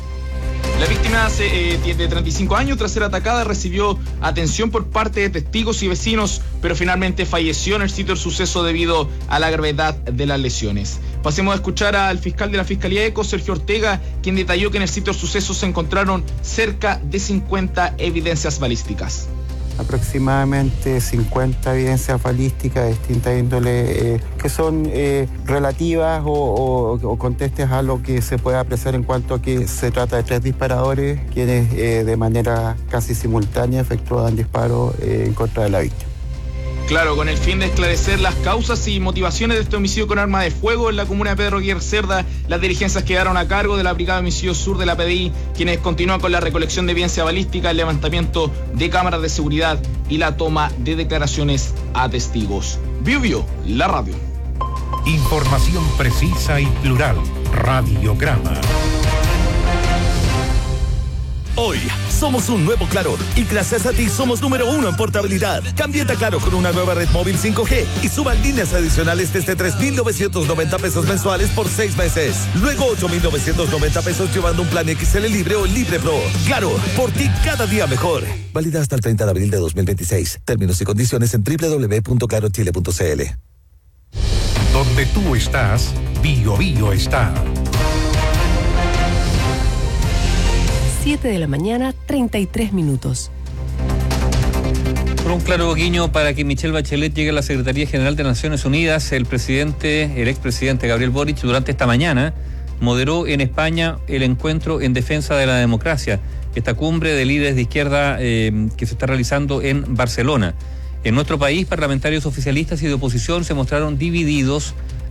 La víctima eh, de treinta y cinco años, tras ser atacada, recibió atención por parte de testigos y vecinos, pero finalmente falleció en el sitio del suceso debido a la gravedad de las lesiones. Pasemos a escuchar al fiscal de la Fiscalía ECO, Sergio Ortega, quien detalló que en el sitio del suceso se encontraron cerca de cincuenta evidencias balísticas. Aproximadamente cincuenta evidencias balísticas de distinta índole eh, que son eh, relativas o, o, o contestes a lo que se puede apreciar en cuanto a que se trata de tres disparadores quienes eh, de manera casi simultánea efectúan disparos eh, en contra de la víctima. Claro, con el fin de esclarecer las causas y motivaciones de este homicidio con arma de fuego en la comuna de Pedro Aguirre Cerda, las diligencias quedaron a cargo de la Brigada de Homicidio Sur de la P D I, quienes continúan con la recolección de evidencia balística, el levantamiento de cámaras de seguridad y la toma de declaraciones a testigos. Bio Bio, la radio. Información precisa y plural. Radiograma. Hoy somos un nuevo Claro y gracias a ti somos número uno en portabilidad. Cámbiate a Claro con una nueva red móvil cinco G y suban líneas adicionales desde tres mil novecientos noventa pesos mensuales por seis meses. Luego ocho mil novecientos noventa pesos llevando un plan X L Libre o Libre Pro. Claro, por ti cada día mejor. Válida hasta el treinta de abril de dos mil veintiséis. Términos y condiciones en doble u doble u doble u punto claro chile punto c l. Donde tú estás, Bio Bio está. siete de la mañana, treinta y tres minutos. Por un claro guiño para que Michelle Bachelet llegue a la Secretaría General de Naciones Unidas, el presidente, el expresidente Gabriel Boric, durante esta mañana, moderó en España el encuentro en defensa de la democracia, esta cumbre de líderes de izquierda eh, que se está realizando en Barcelona. En nuestro país, parlamentarios oficialistas y de oposición se mostraron divididos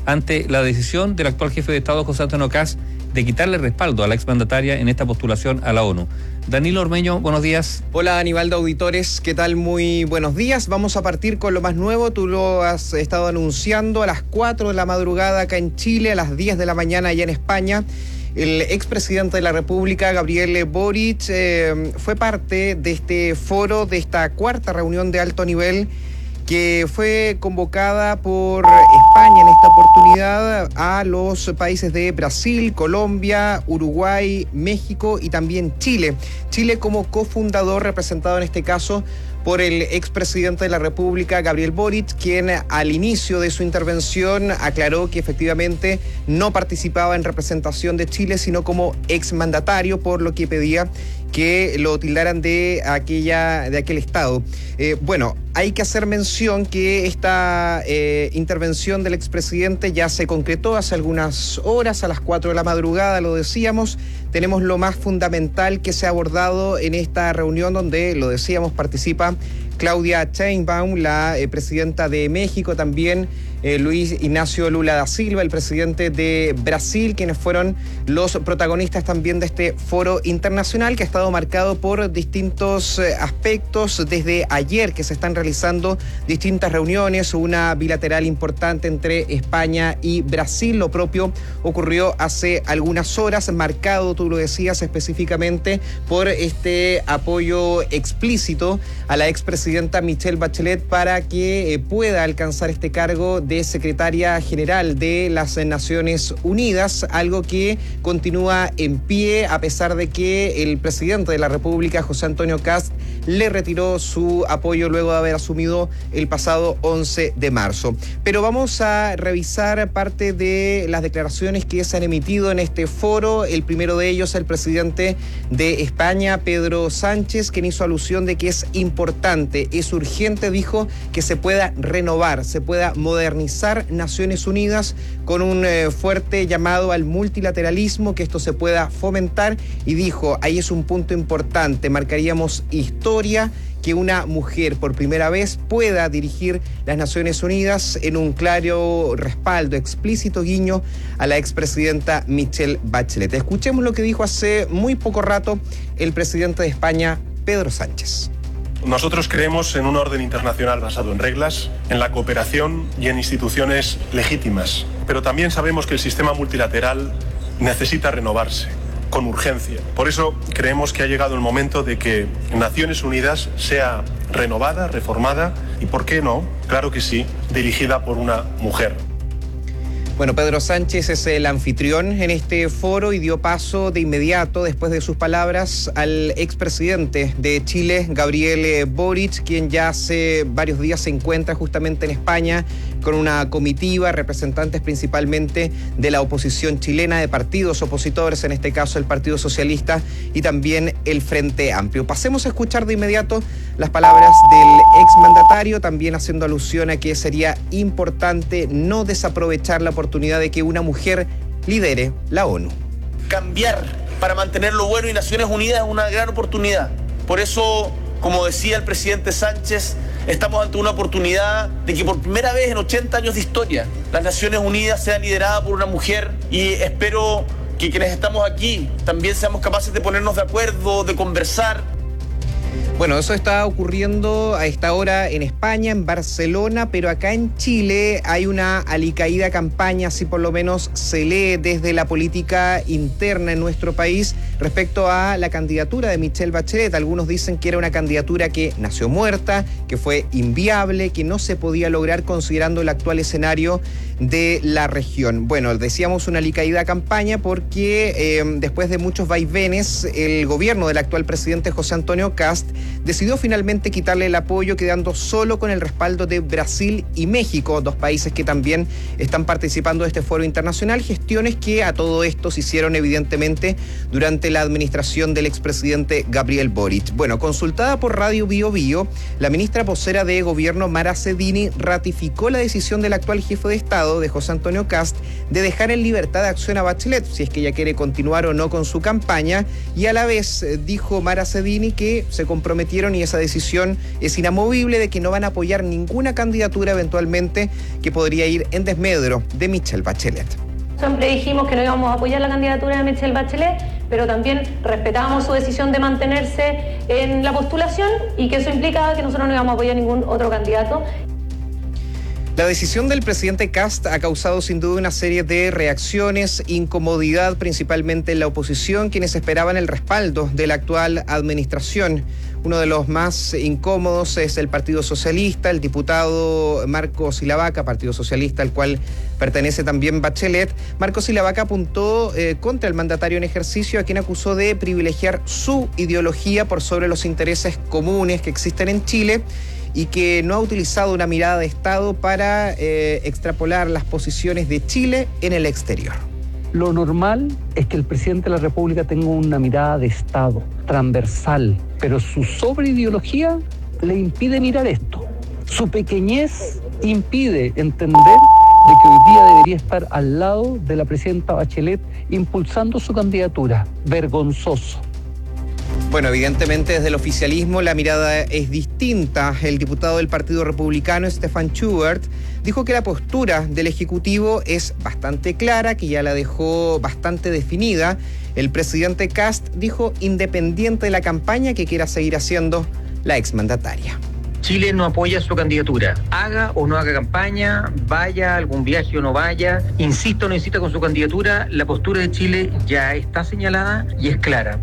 ante la decisión del actual jefe de Estado, José Antonio Kast, de quitarle respaldo a la exmandataria en esta postulación a la ONU. Danilo Ormeño, buenos días. Hola, Aníbaldo, auditores, ¿qué tal? Muy buenos días. Vamos a partir con lo más nuevo. Tú lo has estado anunciando a las cuatro de la madrugada acá en Chile, a las diez de la mañana allá en España. El expresidente de la República, Gabriel Boric, eh, fue parte de este foro, de esta cuarta reunión de alto nivel que fue convocada por España en esta oportunidad a los países de Brasil, Colombia, Uruguay, México y también Chile. Chile como cofundador, representado en este caso por el expresidente de la República, Gabriel Boric, quien al inicio de su intervención aclaró que efectivamente no participaba en representación de Chile, sino como exmandatario, por lo que pedía que lo tildaran de aquella de aquel estado. Eh, bueno, hay que hacer mención que esta eh, intervención del expresidente ya se concretó hace algunas horas, a las cuatro de la madrugada, lo decíamos. Tenemos lo más fundamental que se ha abordado en esta reunión, donde, lo decíamos, participa Claudia Sheinbaum, la eh, presidenta de México, también eh, Luis Ignacio Lula da Silva, el presidente de Brasil, quienes fueron los protagonistas también de este foro internacional, que ha estado marcado por distintos eh, aspectos. Desde ayer que se están realizando distintas reuniones, una bilateral importante entre España y Brasil. Lo propio ocurrió hace algunas horas, marcado, tú lo decías, específicamente por este apoyo explícito a la expresidenta Michelle Bachelet para que eh, pueda alcanzar este cargo de secretaria general de las Naciones Unidas, algo que continúa en pie a pesar de que el presidente de la República, José Antonio Kast, le retiró su apoyo luego de haber asumido el pasado once de marzo. Pero vamos a revisar parte de las declaraciones que se han emitido en este foro. El primero de ellos, el presidente de España, Pedro Sánchez, quien hizo alusión de que es importante, es urgente, dijo, que se pueda renovar, se pueda modernizar Naciones Unidas con un eh, fuerte llamado al multilateralismo, que esto se pueda fomentar, y dijo, ahí es un punto importante, marcaríamos historia, que una mujer por primera vez pueda dirigir las Naciones Unidas, en un claro respaldo, explícito guiño a la expresidenta Michelle Bachelet. Escuchemos lo que dijo hace muy poco rato el presidente de España, Pedro Sánchez. Nosotros creemos en un orden internacional basado en reglas, en la cooperación y en instituciones legítimas, pero también sabemos que el sistema multilateral necesita renovarse con urgencia. Por eso creemos que ha llegado el momento de que Naciones Unidas sea renovada, reformada y, ¿por qué no? Claro que sí, dirigida por una mujer. Bueno, Pedro Sánchez es el anfitrión en este foro y dio paso de inmediato, después de sus palabras, al expresidente de Chile, Gabriel Boric, quien ya hace varios días se encuentra justamente en España con una comitiva, representantes principalmente de la oposición chilena, de partidos opositores, en este caso el Partido Socialista y también el Frente Amplio. Pasemos a escuchar de inmediato las palabras del exmandatario, también haciendo alusión a que sería importante no desaprovechar la oportunidad de que una mujer lidere la ONU. Cambiar para mantener lo bueno y Naciones Unidas es una gran oportunidad. Por eso, como decía el presidente Sánchez, estamos ante una oportunidad de que por primera vez en ochenta años de historia las Naciones Unidas sean lideradas por una mujer, y espero que quienes estamos aquí también seamos capaces de ponernos de acuerdo, de conversar. Bueno, eso está ocurriendo a esta hora en España, en Barcelona, pero acá en Chile hay una alicaída campaña, así por lo menos se lee desde la política interna en nuestro país, respecto a la candidatura de Michelle Bachelet. Algunos dicen que era una candidatura que nació muerta, que fue inviable, que no se podía lograr considerando el actual escenario de la región. Bueno, decíamos una alicaída campaña porque eh, después de muchos vaivenes, el gobierno del actual presidente José Antonio Kast decidió finalmente quitarle el apoyo, quedando solo con el respaldo de Brasil y México, dos países que también están participando de este foro internacional, gestiones que a todo esto se hicieron evidentemente durante la administración del expresidente Gabriel Boric. Bueno, consultada por Radio Bio Bio, la ministra vocera de Gobierno, Mara Cedini, ratificó la decisión del actual jefe de Estado, de José Antonio Kast, de dejar en libertad de acción a Bachelet, si es que ella quiere continuar o no con su campaña, y a la vez dijo Mara Cedini que se comprometió comprometieron y esa decisión es inamovible de que no van a apoyar ninguna candidatura eventualmente que podría ir en desmedro de Michelle Bachelet. Siempre dijimos que no íbamos a apoyar la candidatura de Michelle Bachelet, pero también respetábamos su decisión de mantenerse en la postulación y que eso implicaba que nosotros no íbamos a apoyar ningún otro candidato. La decisión del presidente Kast ha causado sin duda una serie de reacciones, incomodidad principalmente en la oposición, quienes esperaban el respaldo de la actual administración. Uno de los más incómodos es el Partido Socialista, el diputado Marco Silavaca, Partido Socialista al cual pertenece también Bachelet. Marco Silavaca apuntó eh, contra el mandatario en ejercicio, a quien acusó de privilegiar su ideología por sobre los intereses comunes que existen en Chile, y que no ha utilizado una mirada de Estado para eh, extrapolar las posiciones de Chile en el exterior. Lo normal es que el presidente de la República tenga una mirada de Estado, transversal, pero su sobreideología le impide mirar esto. Su pequeñez impide entender de que hoy día debería estar al lado de la presidenta Bachelet impulsando su candidatura. Vergonzoso. Bueno, evidentemente desde el oficialismo la mirada es distinta. El diputado del Partido Republicano, Stefan Schubert, dijo que la postura del Ejecutivo es bastante clara, que ya la dejó bastante definida. El presidente Kast dijo, independiente de la campaña que quiera seguir haciendo la exmandataria. Chile no apoya su candidatura. Haga o no haga campaña, vaya a algún viaje o no vaya, insista o no insista con su candidatura, la postura de Chile ya está señalada y es clara.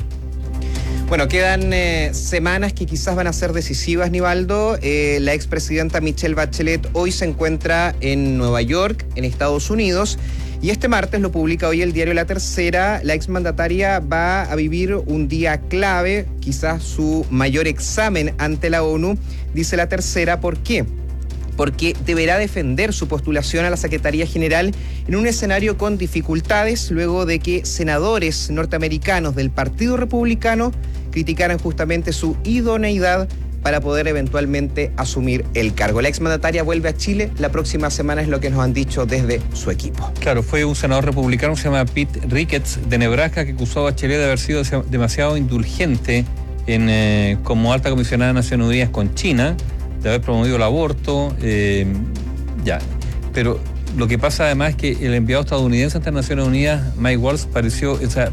Bueno, quedan eh, semanas que quizás van a ser decisivas, Nivaldo. Eh, la expresidenta Michelle Bachelet hoy se encuentra en Nueva York, en Estados Unidos, y este martes, lo publica hoy el diario La Tercera, la exmandataria va a vivir un día clave, quizás su mayor examen ante la ONU, dice La Tercera. ¿Por qué? Porque deberá defender su postulación a la Secretaría General en un escenario con dificultades, luego de que senadores norteamericanos del Partido Republicano criticaran justamente su idoneidad para poder eventualmente asumir el cargo. La exmandataria vuelve a Chile la próxima semana, es lo que nos han dicho desde su equipo. Claro, fue un senador republicano, se llama Pete Ricketts, de Nebraska, que acusó a Bachelet de haber sido demasiado indulgente en, eh, como alta comisionada de Naciones Unidas con China, de haber promovido el aborto, eh, ya. Pero lo que pasa además es que el enviado estadounidense ante Naciones Unidas, Mike Waltz, pareció, o sea,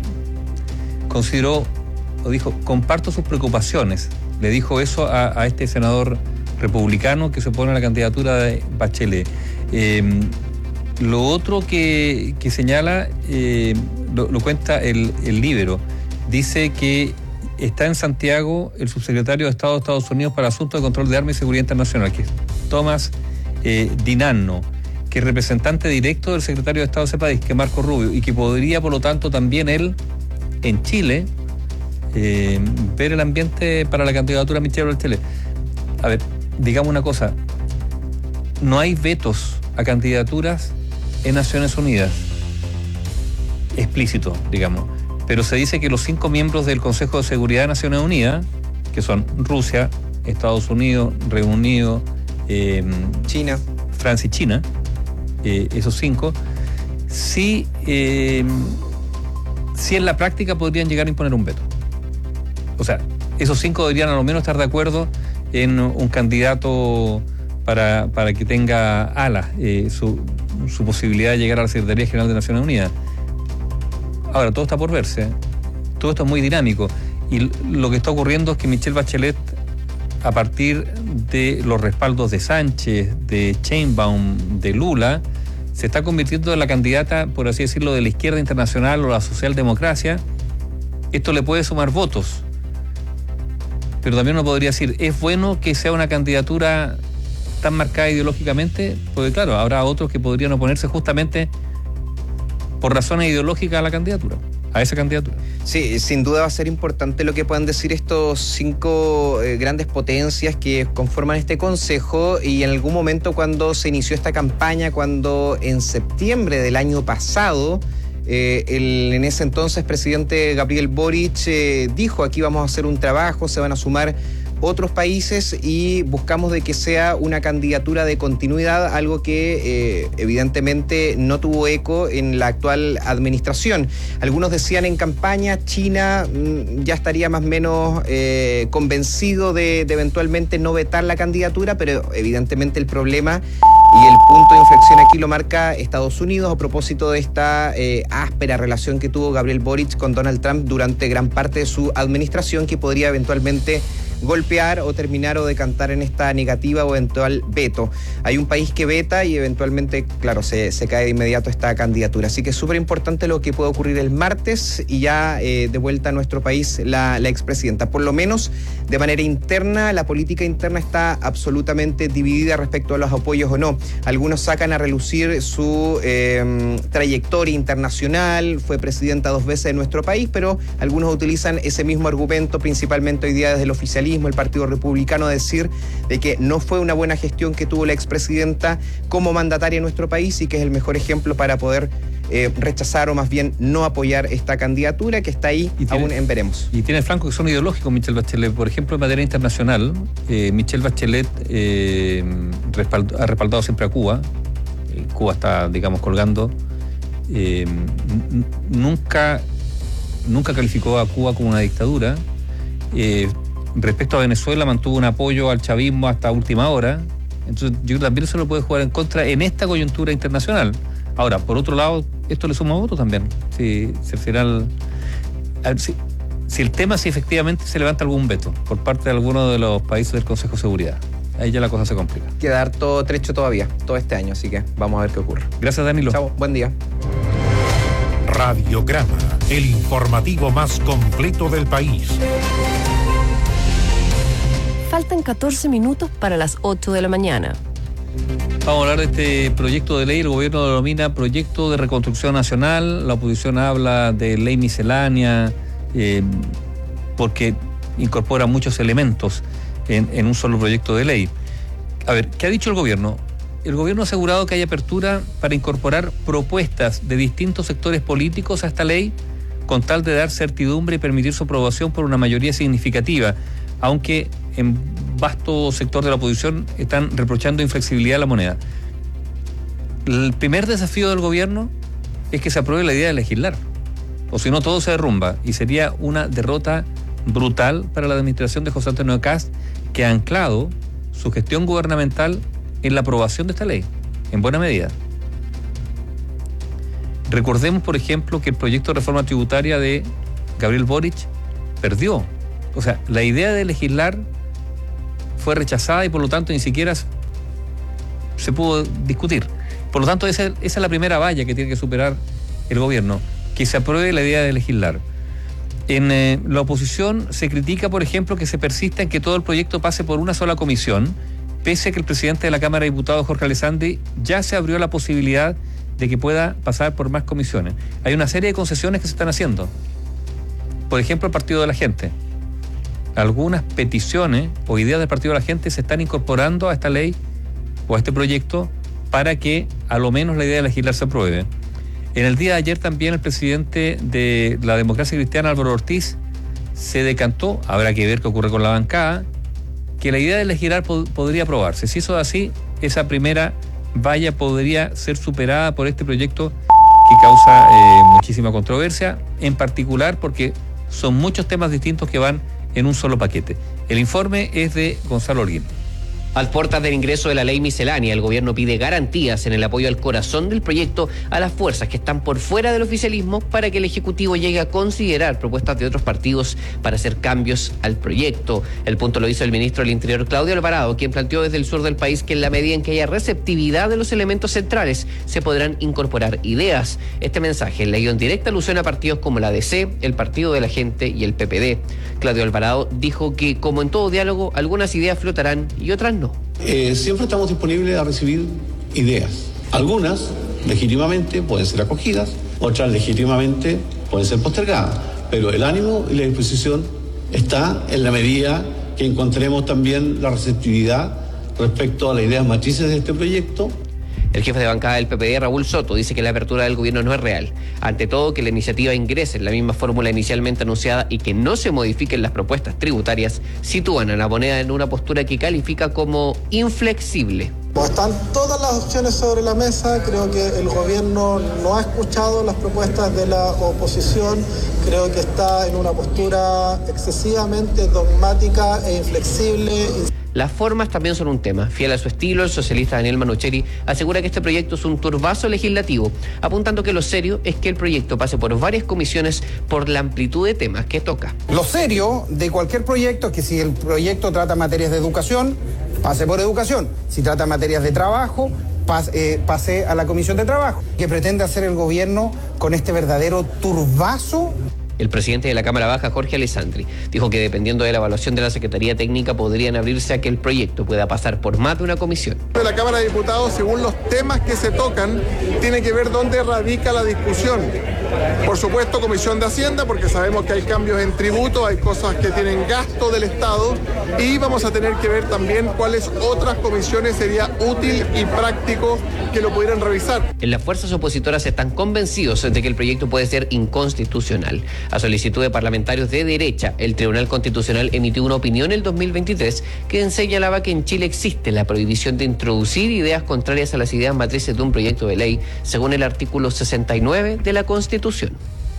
consideró, o dijo, comparto sus preocupaciones. Le dijo eso a, a este senador republicano que se opone a la candidatura de Bachelet. Eh, lo otro que, que señala, eh, lo, lo cuenta el, el Líbero, dice que está en Santiago el subsecretario de Estado de Estados Unidos para Asuntos de Control de Armas y Seguridad Internacional, que es Thomas eh, Dinanno, que es representante directo del secretario de Estado de ese país, que es Marco Rubio, y que podría, por lo tanto, también él, en Chile, eh, ver el ambiente para la candidatura a Michelle Bachelet. A ver, digamos una cosa, no hay vetos a candidaturas en Naciones Unidas, explícito, digamos. Pero se dice que los cinco miembros del Consejo de Seguridad de Naciones Unidas, que son Rusia, Estados Unidos, Reino Unido, eh, China, Francia y China, eh, esos cinco, sí, eh, sí en la práctica podrían llegar a imponer un veto. O sea, esos cinco deberían a lo menos estar de acuerdo en un candidato para, para que tenga alas, eh, su, su posibilidad de llegar a la Secretaría General de Naciones Unidas. Ahora, todo está por verse, todo esto es muy dinámico, y lo que está ocurriendo es que Michelle Bachelet, a partir de los respaldos de Sánchez, de Sheinbaum, de Lula, se está convirtiendo en la candidata, por así decirlo, de la izquierda internacional o la socialdemocracia. Esto le puede sumar votos, pero también uno podría decir, ¿es bueno que sea una candidatura tan marcada ideológicamente? Porque claro, habrá otros que podrían oponerse justamente por razones ideológicas a la candidatura, a esa candidatura. Sí, sin duda va a ser importante lo que puedan decir estos cinco eh, grandes potencias que conforman este consejo, y en algún momento cuando se inició esta campaña, cuando en septiembre del año pasado, eh, el en ese entonces presidente Gabriel Boric eh, dijo, aquí vamos a hacer un trabajo, se van a sumar otros países y buscamos de que sea una candidatura de continuidad, algo que eh, evidentemente no tuvo eco en la actual administración. Algunos decían en campaña, China mmm, ya estaría más o menos eh, convencido de, de eventualmente no vetar la candidatura, pero evidentemente el problema y el punto de inflexión aquí lo marca Estados Unidos a propósito de esta eh, áspera relación que tuvo Gabriel Boric con Donald Trump durante gran parte de su administración, que podría eventualmente golpear o terminar o decantar en esta negativa o eventual veto. Hay un país que veta y eventualmente, claro, se, se cae de inmediato esta candidatura. Así que es súper importante lo que puede ocurrir el martes y ya eh, de vuelta a nuestro país la, la expresidenta. Por lo menos de manera interna, la política interna está absolutamente dividida respecto a los apoyos o no. Algunos sacan a relucir su eh, trayectoria internacional, fue presidenta dos veces de nuestro país, pero algunos utilizan ese mismo argumento, principalmente hoy día desde el oficialismo, el Partido Republicano, decir de que no fue una buena gestión que tuvo la expresidenta como mandataria en nuestro país y que es el mejor ejemplo para poder eh, rechazar o más bien no apoyar esta candidatura que está ahí y tiene, aún en veremos. Y tiene flancos que son ideológicos Michelle Bachelet. Por ejemplo, en materia internacional, eh, Michelle Bachelet eh, respald- ha respaldado siempre a Cuba. Eh, Cuba está, digamos, colgando. Eh, n- nunca, nunca calificó a Cuba como una dictadura. Eh, Respecto a Venezuela, mantuvo un apoyo al chavismo hasta última hora. Entonces, yo también se lo puede jugar en contra en esta coyuntura internacional. Ahora, por otro lado, esto le suma votos también. Si, si al final. Si, si el tema, si efectivamente se levanta algún veto por parte de alguno de los países del Consejo de Seguridad, ahí ya la cosa se complica. Queda harto trecho todavía, todo este año, así que vamos a ver qué ocurre. Gracias, Danilo. Chao, buen día. Radiograma, el informativo más completo del país. Faltan catorce minutos para las ocho de la mañana. Vamos a hablar de este proyecto de ley. El gobierno lo denomina Proyecto de Reconstrucción Nacional. La oposición habla de ley miscelánea eh, porque incorpora muchos elementos en, en un solo proyecto de ley. A ver, ¿qué ha dicho el gobierno? El gobierno ha asegurado que hay apertura para incorporar propuestas de distintos sectores políticos a esta ley con tal de dar certidumbre y permitir su aprobación por una mayoría significativa, aunque en vasto sector de la oposición están reprochando inflexibilidad a la moneda. El primer desafío del gobierno es que se apruebe la idea de legislar, o si no todo se derrumba y sería una derrota brutal para la administración de José Antonio Kast, que ha anclado su gestión gubernamental en la aprobación de esta ley, en buena medida. Recordemos, por ejemplo, que el proyecto de reforma tributaria de Gabriel Boric perdió. O sea, la idea de legislar fue rechazada y por lo tanto ni siquiera se pudo discutir. Por lo tanto, esa, esa es la primera valla que tiene que superar el gobierno, que se apruebe la idea de legislar. En eh, la oposición se critica, por ejemplo, que se persista en que todo el proyecto pase por una sola comisión, pese a que el presidente de la Cámara de Diputados, Jorge Alessandri, ya se abrió la posibilidad de que pueda pasar por más comisiones. Hay una serie de concesiones que se están haciendo. Por ejemplo, el Partido de la Gente. Algunas peticiones o ideas del Partido de la Gente se están incorporando a esta ley o a este proyecto para que a lo menos la idea de legislar se apruebe. En el día de ayer también el presidente de la Democracia Cristiana, Álvaro Ortiz, se decantó, habrá que ver qué ocurre con la bancada, que la idea de legislar pod- podría aprobarse. Si eso es así, esa primera valla podría ser superada por este proyecto que causa eh, muchísima controversia, en particular porque son muchos temas distintos que van en un solo paquete. El informe es de Gonzalo Holguín. Al portas del ingreso de la ley miscelánea, el gobierno pide garantías en el apoyo al corazón del proyecto a las fuerzas que están por fuera del oficialismo para que el Ejecutivo llegue a considerar propuestas de otros partidos para hacer cambios al proyecto. El punto lo hizo el ministro del Interior, Claudio Alvarado, quien planteó desde el sur del país que en la medida en que haya receptividad de los elementos centrales, se podrán incorporar ideas. Este mensaje leído en directa alusión a partidos como la A D C, el Partido de la Gente y el P P D. Claudio Alvarado dijo que, como en todo diálogo, algunas ideas flotarán y otras no. Eh, siempre estamos disponibles a recibir ideas. Algunas, legítimamente, pueden ser acogidas, otras, legítimamente, pueden ser postergadas. Pero el ánimo y la disposición está en la medida que encontremos también la receptividad respecto a las ideas matrices de este proyecto. El jefe de bancada del P P D, Raúl Soto, dice que la apertura del gobierno no es real. Ante todo, que la iniciativa ingrese en la misma fórmula inicialmente anunciada y que no se modifiquen las propuestas tributarias, sitúan a la moneda en una postura que califica como inflexible. Están todas las opciones sobre la mesa, creo que el gobierno no ha escuchado las propuestas de la oposición, creo que está en una postura excesivamente dogmática e inflexible. Las formas también son un tema. Fiel a su estilo, el socialista Daniel Manucheri asegura que este proyecto es un turbazo legislativo, apuntando que lo serio es que el proyecto pase por varias comisiones por la amplitud de temas que toca. Lo serio de cualquier proyecto es que si el proyecto trata materias de educación, pase por educación. Si trata materias de trabajo, pase, eh, pase a la comisión de trabajo. ¿Qué pretende hacer el gobierno con este verdadero turbazo? El presidente de la Cámara Baja, Jorge Alessandri, dijo que dependiendo de la evaluación de la Secretaría Técnica podrían abrirse a que el proyecto pueda pasar por más de una comisión. De la Cámara de Diputados, según los temas que se tocan, tiene que ver dónde radica la discusión. Por supuesto, Comisión de Hacienda, porque sabemos que hay cambios en tributo, hay cosas que tienen gasto del Estado, y vamos a tener que ver también cuáles otras comisiones sería útil y práctico que lo pudieran revisar. En las fuerzas opositoras están convencidos de que el proyecto puede ser inconstitucional. A solicitud de parlamentarios de derecha, el Tribunal Constitucional emitió una opinión en el dos mil veintitrés que señalaba que en Chile existe la prohibición de introducir ideas contrarias a las ideas matrices de un proyecto de ley, según el artículo sesenta y nueve de la Constitución.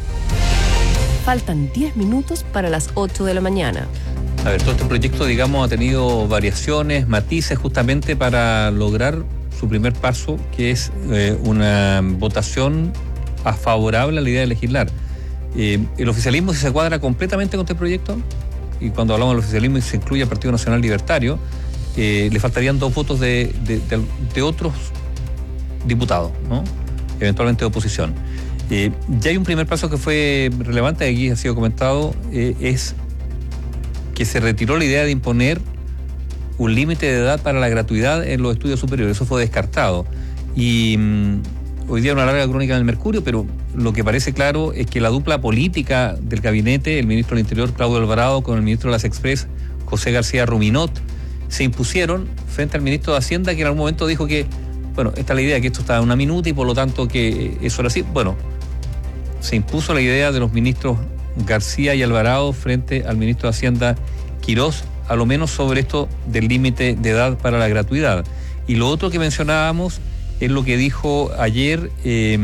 Faltan diez minutos para las ocho de la mañana. A ver, todo este proyecto, digamos, ha tenido variaciones, matices, justamente para lograr su primer paso, que es eh, una votación a favorable a la idea de legislar. Eh, el oficialismo, si se cuadra completamente con este proyecto, y cuando hablamos del oficialismo se incluye al Partido Nacional Libertario, eh, le faltarían dos votos de, de, de, de otros diputados, ¿no? Eventualmente de oposición. Eh, ya hay un primer paso que fue relevante, aquí ha sido comentado, eh, es que se retiró la idea de imponer un límite de edad para la gratuidad en los estudios superiores. Eso fue descartado. Y mmm, hoy día una larga crónica en el Mercurio, pero lo que parece claro es que la dupla política del gabinete, el ministro del Interior, Claudio Alvarado, con el ministro de las Express, José García Ruminot, se impusieron frente al ministro de Hacienda, que en algún momento dijo que, bueno, esta es la idea, que esto está a una minuta y por lo tanto que eso era así. Bueno, se impuso la idea de los ministros García y Alvarado frente al ministro de Hacienda, Quirós, a lo menos sobre esto del límite de edad para la gratuidad. Y lo otro que mencionábamos es lo que dijo ayer eh,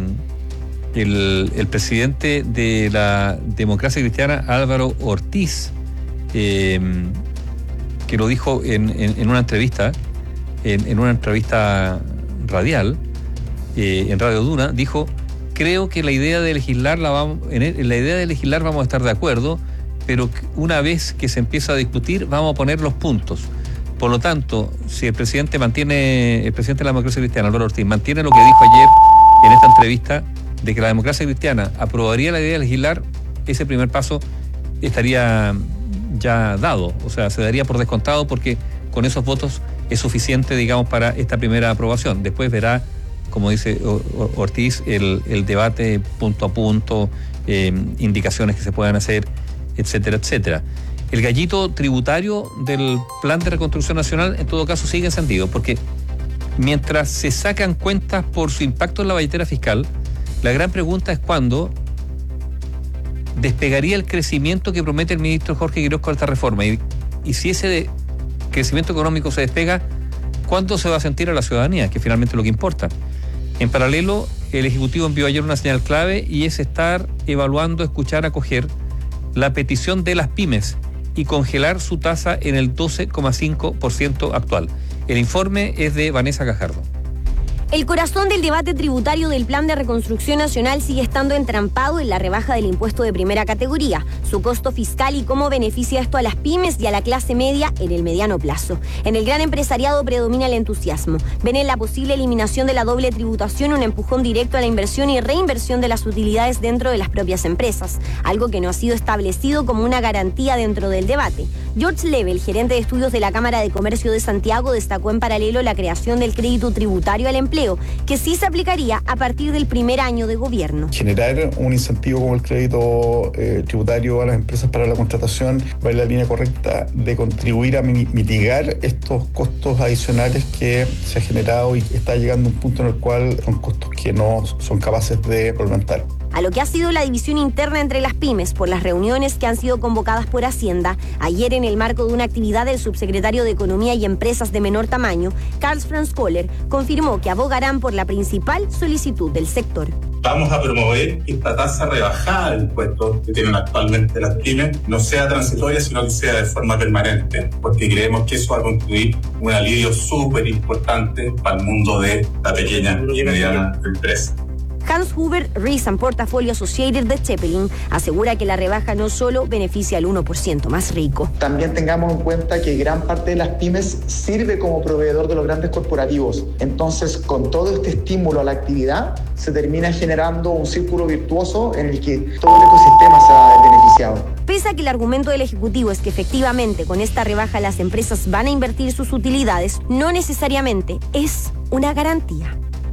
el, el presidente de la Democracia Cristiana, Álvaro Ortiz, eh, que lo dijo en, en, en una entrevista, en, en una entrevista radial, eh, en Radio Duna, dijo: creo que la idea de legislar la vamos, en la idea de legislar vamos a estar de acuerdo, pero una vez que se empieza a discutir vamos a poner los puntos. Por lo tanto, si el presidente mantiene, el presidente de la Democracia Cristiana, Álvaro Ortiz, mantiene lo que dijo ayer en esta entrevista, de que la Democracia Cristiana aprobaría la idea de legislar, ese primer paso estaría ya dado, o sea, se daría por descontado, porque con esos votos es suficiente, digamos, para esta primera aprobación. Después verá, como dice Ortiz, el, el debate punto a punto, eh, indicaciones que se puedan hacer, etcétera, etcétera. El gallito tributario del Plan de Reconstrucción Nacional, en todo caso, sigue encendido, porque mientras se sacan cuentas por su impacto en la billetera fiscal, la gran pregunta es cuándo despegaría el crecimiento que promete el ministro Jorge Quirós con esta reforma. Y, y si ese de crecimiento económico se despega, ¿cuánto se va a sentir a la ciudadanía? Que finalmente es lo que importa. En paralelo, el Ejecutivo envió ayer una señal clave, y es estar evaluando, escuchar, acoger la petición de las pymes y congelar su tasa en el doce coma cinco por ciento actual. El informe es de Vanessa Gajardo. El corazón del debate tributario del Plan de Reconstrucción Nacional sigue estando entrampado en la rebaja del impuesto de primera categoría, su costo fiscal y cómo beneficia esto a las pymes y a la clase media en el mediano plazo. En el gran empresariado predomina el entusiasmo. Ven en la posible eliminación de la doble tributación un empujón directo a la inversión y reinversión de las utilidades dentro de las propias empresas, algo que no ha sido establecido como una garantía dentro del debate. George Lebel, gerente de estudios de la Cámara de Comercio de Santiago, destacó en paralelo la creación del crédito tributario al empleo, que sí se aplicaría a partir del primer año de gobierno. Generar un incentivo como el crédito eh, tributario a las empresas para la contratación va en la línea correcta de contribuir a mitigar estos costos adicionales que se ha generado y está llegando a un punto en el cual son costos que no son capaces de solventar. A lo que ha sido la división interna entre las pymes por las reuniones que han sido convocadas por Hacienda. Ayer, en el marco de una actividad del subsecretario de Economía y Empresas de menor tamaño, Karl Franz Kohler, confirmó que abogarán por la principal solicitud del sector. Vamos a promover que esta tasa rebajada de impuestos que tienen actualmente las pymes no sea transitoria, sino que sea de forma permanente, porque creemos que eso va a constituir un alivio súper importante para el mundo de la pequeña y mediana empresa. Hans Huber, Risk and Portfolio Associated de Zeppelin, asegura que la rebaja no solo beneficia al uno por ciento más rico. También tengamos en cuenta que gran parte de las pymes sirve como proveedor de los grandes corporativos. Entonces, con todo este estímulo a la actividad, se termina generando un círculo virtuoso en el que todo el ecosistema se va a ver beneficiado. Pese a que el argumento del Ejecutivo es que efectivamente con esta rebaja las empresas van a invertir sus utilidades, no necesariamente es una garantía.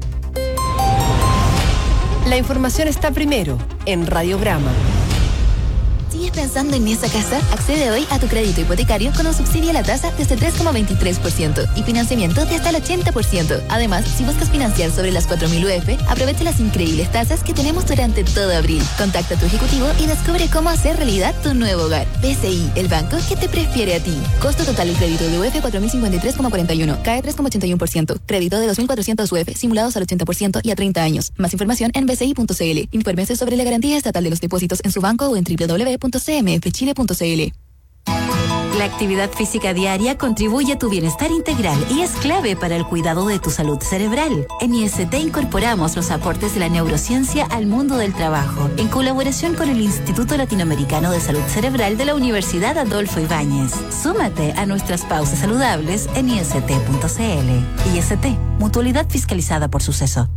La información está primero en Radiograma. ¿Sigues pensando en esa casa? Accede hoy a tu crédito hipotecario con un subsidio a la tasa desde tres coma veintitrés por ciento y financiamiento de hasta el ochenta por ciento. Además, si buscas financiar sobre las cuatro mil U F, aprovecha las increíbles tasas que tenemos durante todo abril. Contacta a tu ejecutivo y descubre cómo hacer realidad tu nuevo hogar. B C I, el banco que te prefiere a ti. Costo total del crédito de U F cuatro mil cincuenta y tres coma cuarenta y uno, C A E tres coma ochenta y uno por ciento. Crédito de dos mil cuatrocientos U F simulados al ochenta por ciento y a treinta años. Más información en b c i punto c l. Infórmese sobre la garantía estatal de los depósitos en su banco o en w w w punto c m f chile punto c l. La actividad física diaria contribuye a tu bienestar integral y es clave para el cuidado de tu salud cerebral. En I S T incorporamos los aportes de la neurociencia al mundo del trabajo, en colaboración con el Instituto Latinoamericano de Salud Cerebral de la Universidad Adolfo Ibáñez. Súmate a nuestras pausas saludables en i s t punto c l. I S T, mutualidad fiscalizada por Suceso.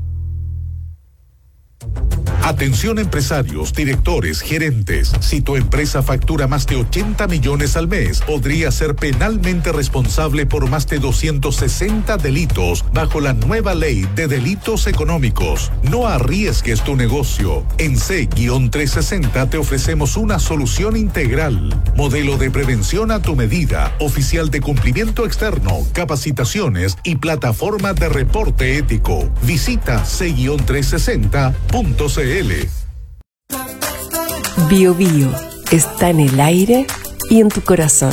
Atención empresarios, directores, gerentes. Si tu empresa factura más de ochenta millones al mes, podría ser penalmente responsable por más de doscientos sesenta delitos bajo la nueva ley de delitos económicos. No arriesgues tu negocio. En C trescientos sesenta te ofrecemos una solución integral. Modelo de prevención a tu medida, oficial de cumplimiento externo, capacitaciones y plataforma de reporte ético. Visita C trescientos sesenta punto c l. Bio Bio está en el aire y en tu corazón.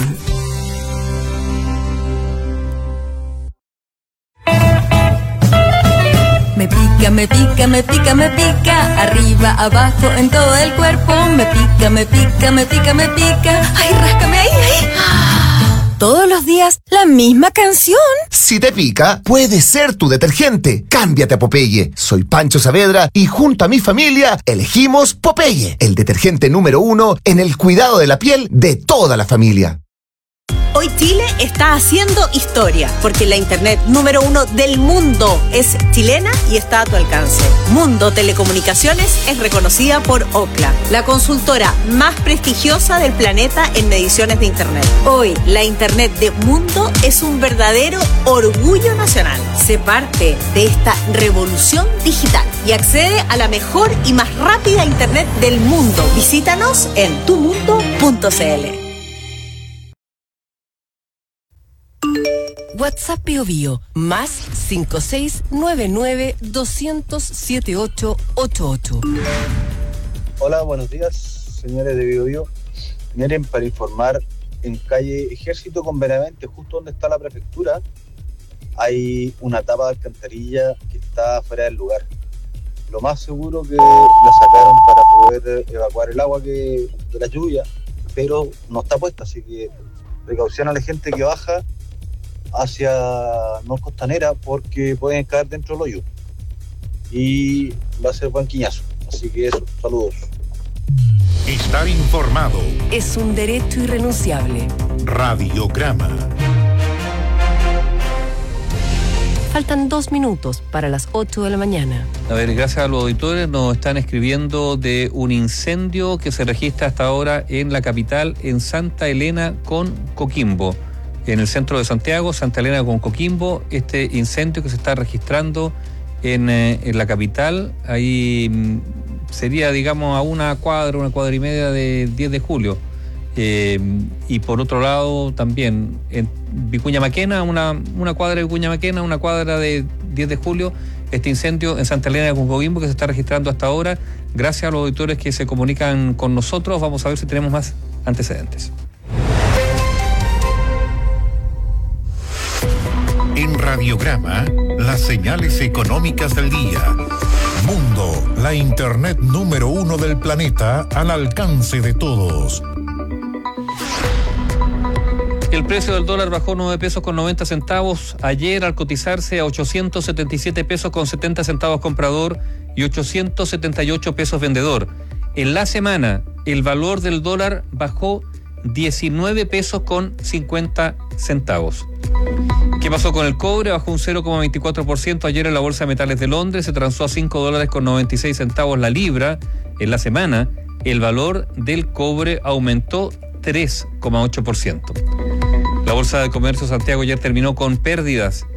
Me pica, me pica, me pica, me pica, arriba, abajo, en todo el cuerpo. Me pica, me pica, me pica, me pica. Ay, ráscame ahí, ahí. Todos los días la misma canción. Si te pica, puede ser tu detergente. Cámbiate a Popeye. Soy Pancho Saavedra y junto a mi familia elegimos Popeye, el detergente número uno en el cuidado de la piel de toda la familia. Hoy Chile está haciendo historia, porque la internet número uno del mundo es chilena y está a tu alcance. Mundo Telecomunicaciones es reconocida por Ookla, la consultora más prestigiosa del planeta en mediciones de internet. Hoy, la internet de Mundo es un verdadero orgullo nacional. Sé parte de esta revolución digital y accede a la mejor y más rápida internet del mundo. Visítanos en tu mundo punto c l. WhatsApp Bio Bio, más cinco seis nueve nueve dos cero cero siete ocho ocho ocho. Hola, buenos días, señores de Bio Bio. Miren, para informar, en calle Ejército con Benavente, justo donde está la prefectura, hay una tapa de alcantarilla que está fuera del lugar. Lo más seguro que la sacaron para poder evacuar el agua que, de la lluvia, pero no está puesta, así que precaución a la gente que baja hacia no costanera porque pueden caer dentro del hoyo y va a ser buen quiñazo, así que eso, saludos. Estar informado es un derecho irrenunciable. Radiograma. Faltan dos minutos para las ocho de la mañana. A ver, gracias a los auditores nos están escribiendo de un incendio que se registra hasta ahora en la capital, en Santa Elena con Coquimbo. En el centro de Santiago, Santa Elena con Coquimbo, este incendio que se está registrando en, eh, en la capital, ahí mmm, sería, digamos, a una cuadra, una cuadra y media de diez de julio. Eh, y por otro lado también en Vicuña Maquena, una, una cuadra de Vicuña Maquena, una cuadra de diez de julio, este incendio en Santa Elena con Coquimbo que se está registrando hasta ahora. Gracias a los auditores que se comunican con nosotros, vamos a ver si tenemos más antecedentes. En Radiograma, las señales económicas del día. Mundo, la internet número uno del planeta al alcance de todos. El precio del dólar bajó nueve pesos con noventa centavos ayer al cotizarse a ochocientos setenta y siete pesos con setenta centavos comprador y ochocientos setenta y ocho pesos vendedor. En la semana, el valor del dólar bajó diecinueve pesos con cincuenta centavos. ¿Qué pasó con el cobre? Bajó un cero coma veinticuatro por ciento ayer en la Bolsa de Metales de Londres, se transó a cinco dólares con noventa y seis centavos la libra. En la semana, el valor del cobre aumentó tres coma ocho por ciento. La Bolsa de Comercio Santiago ayer terminó con pérdidas.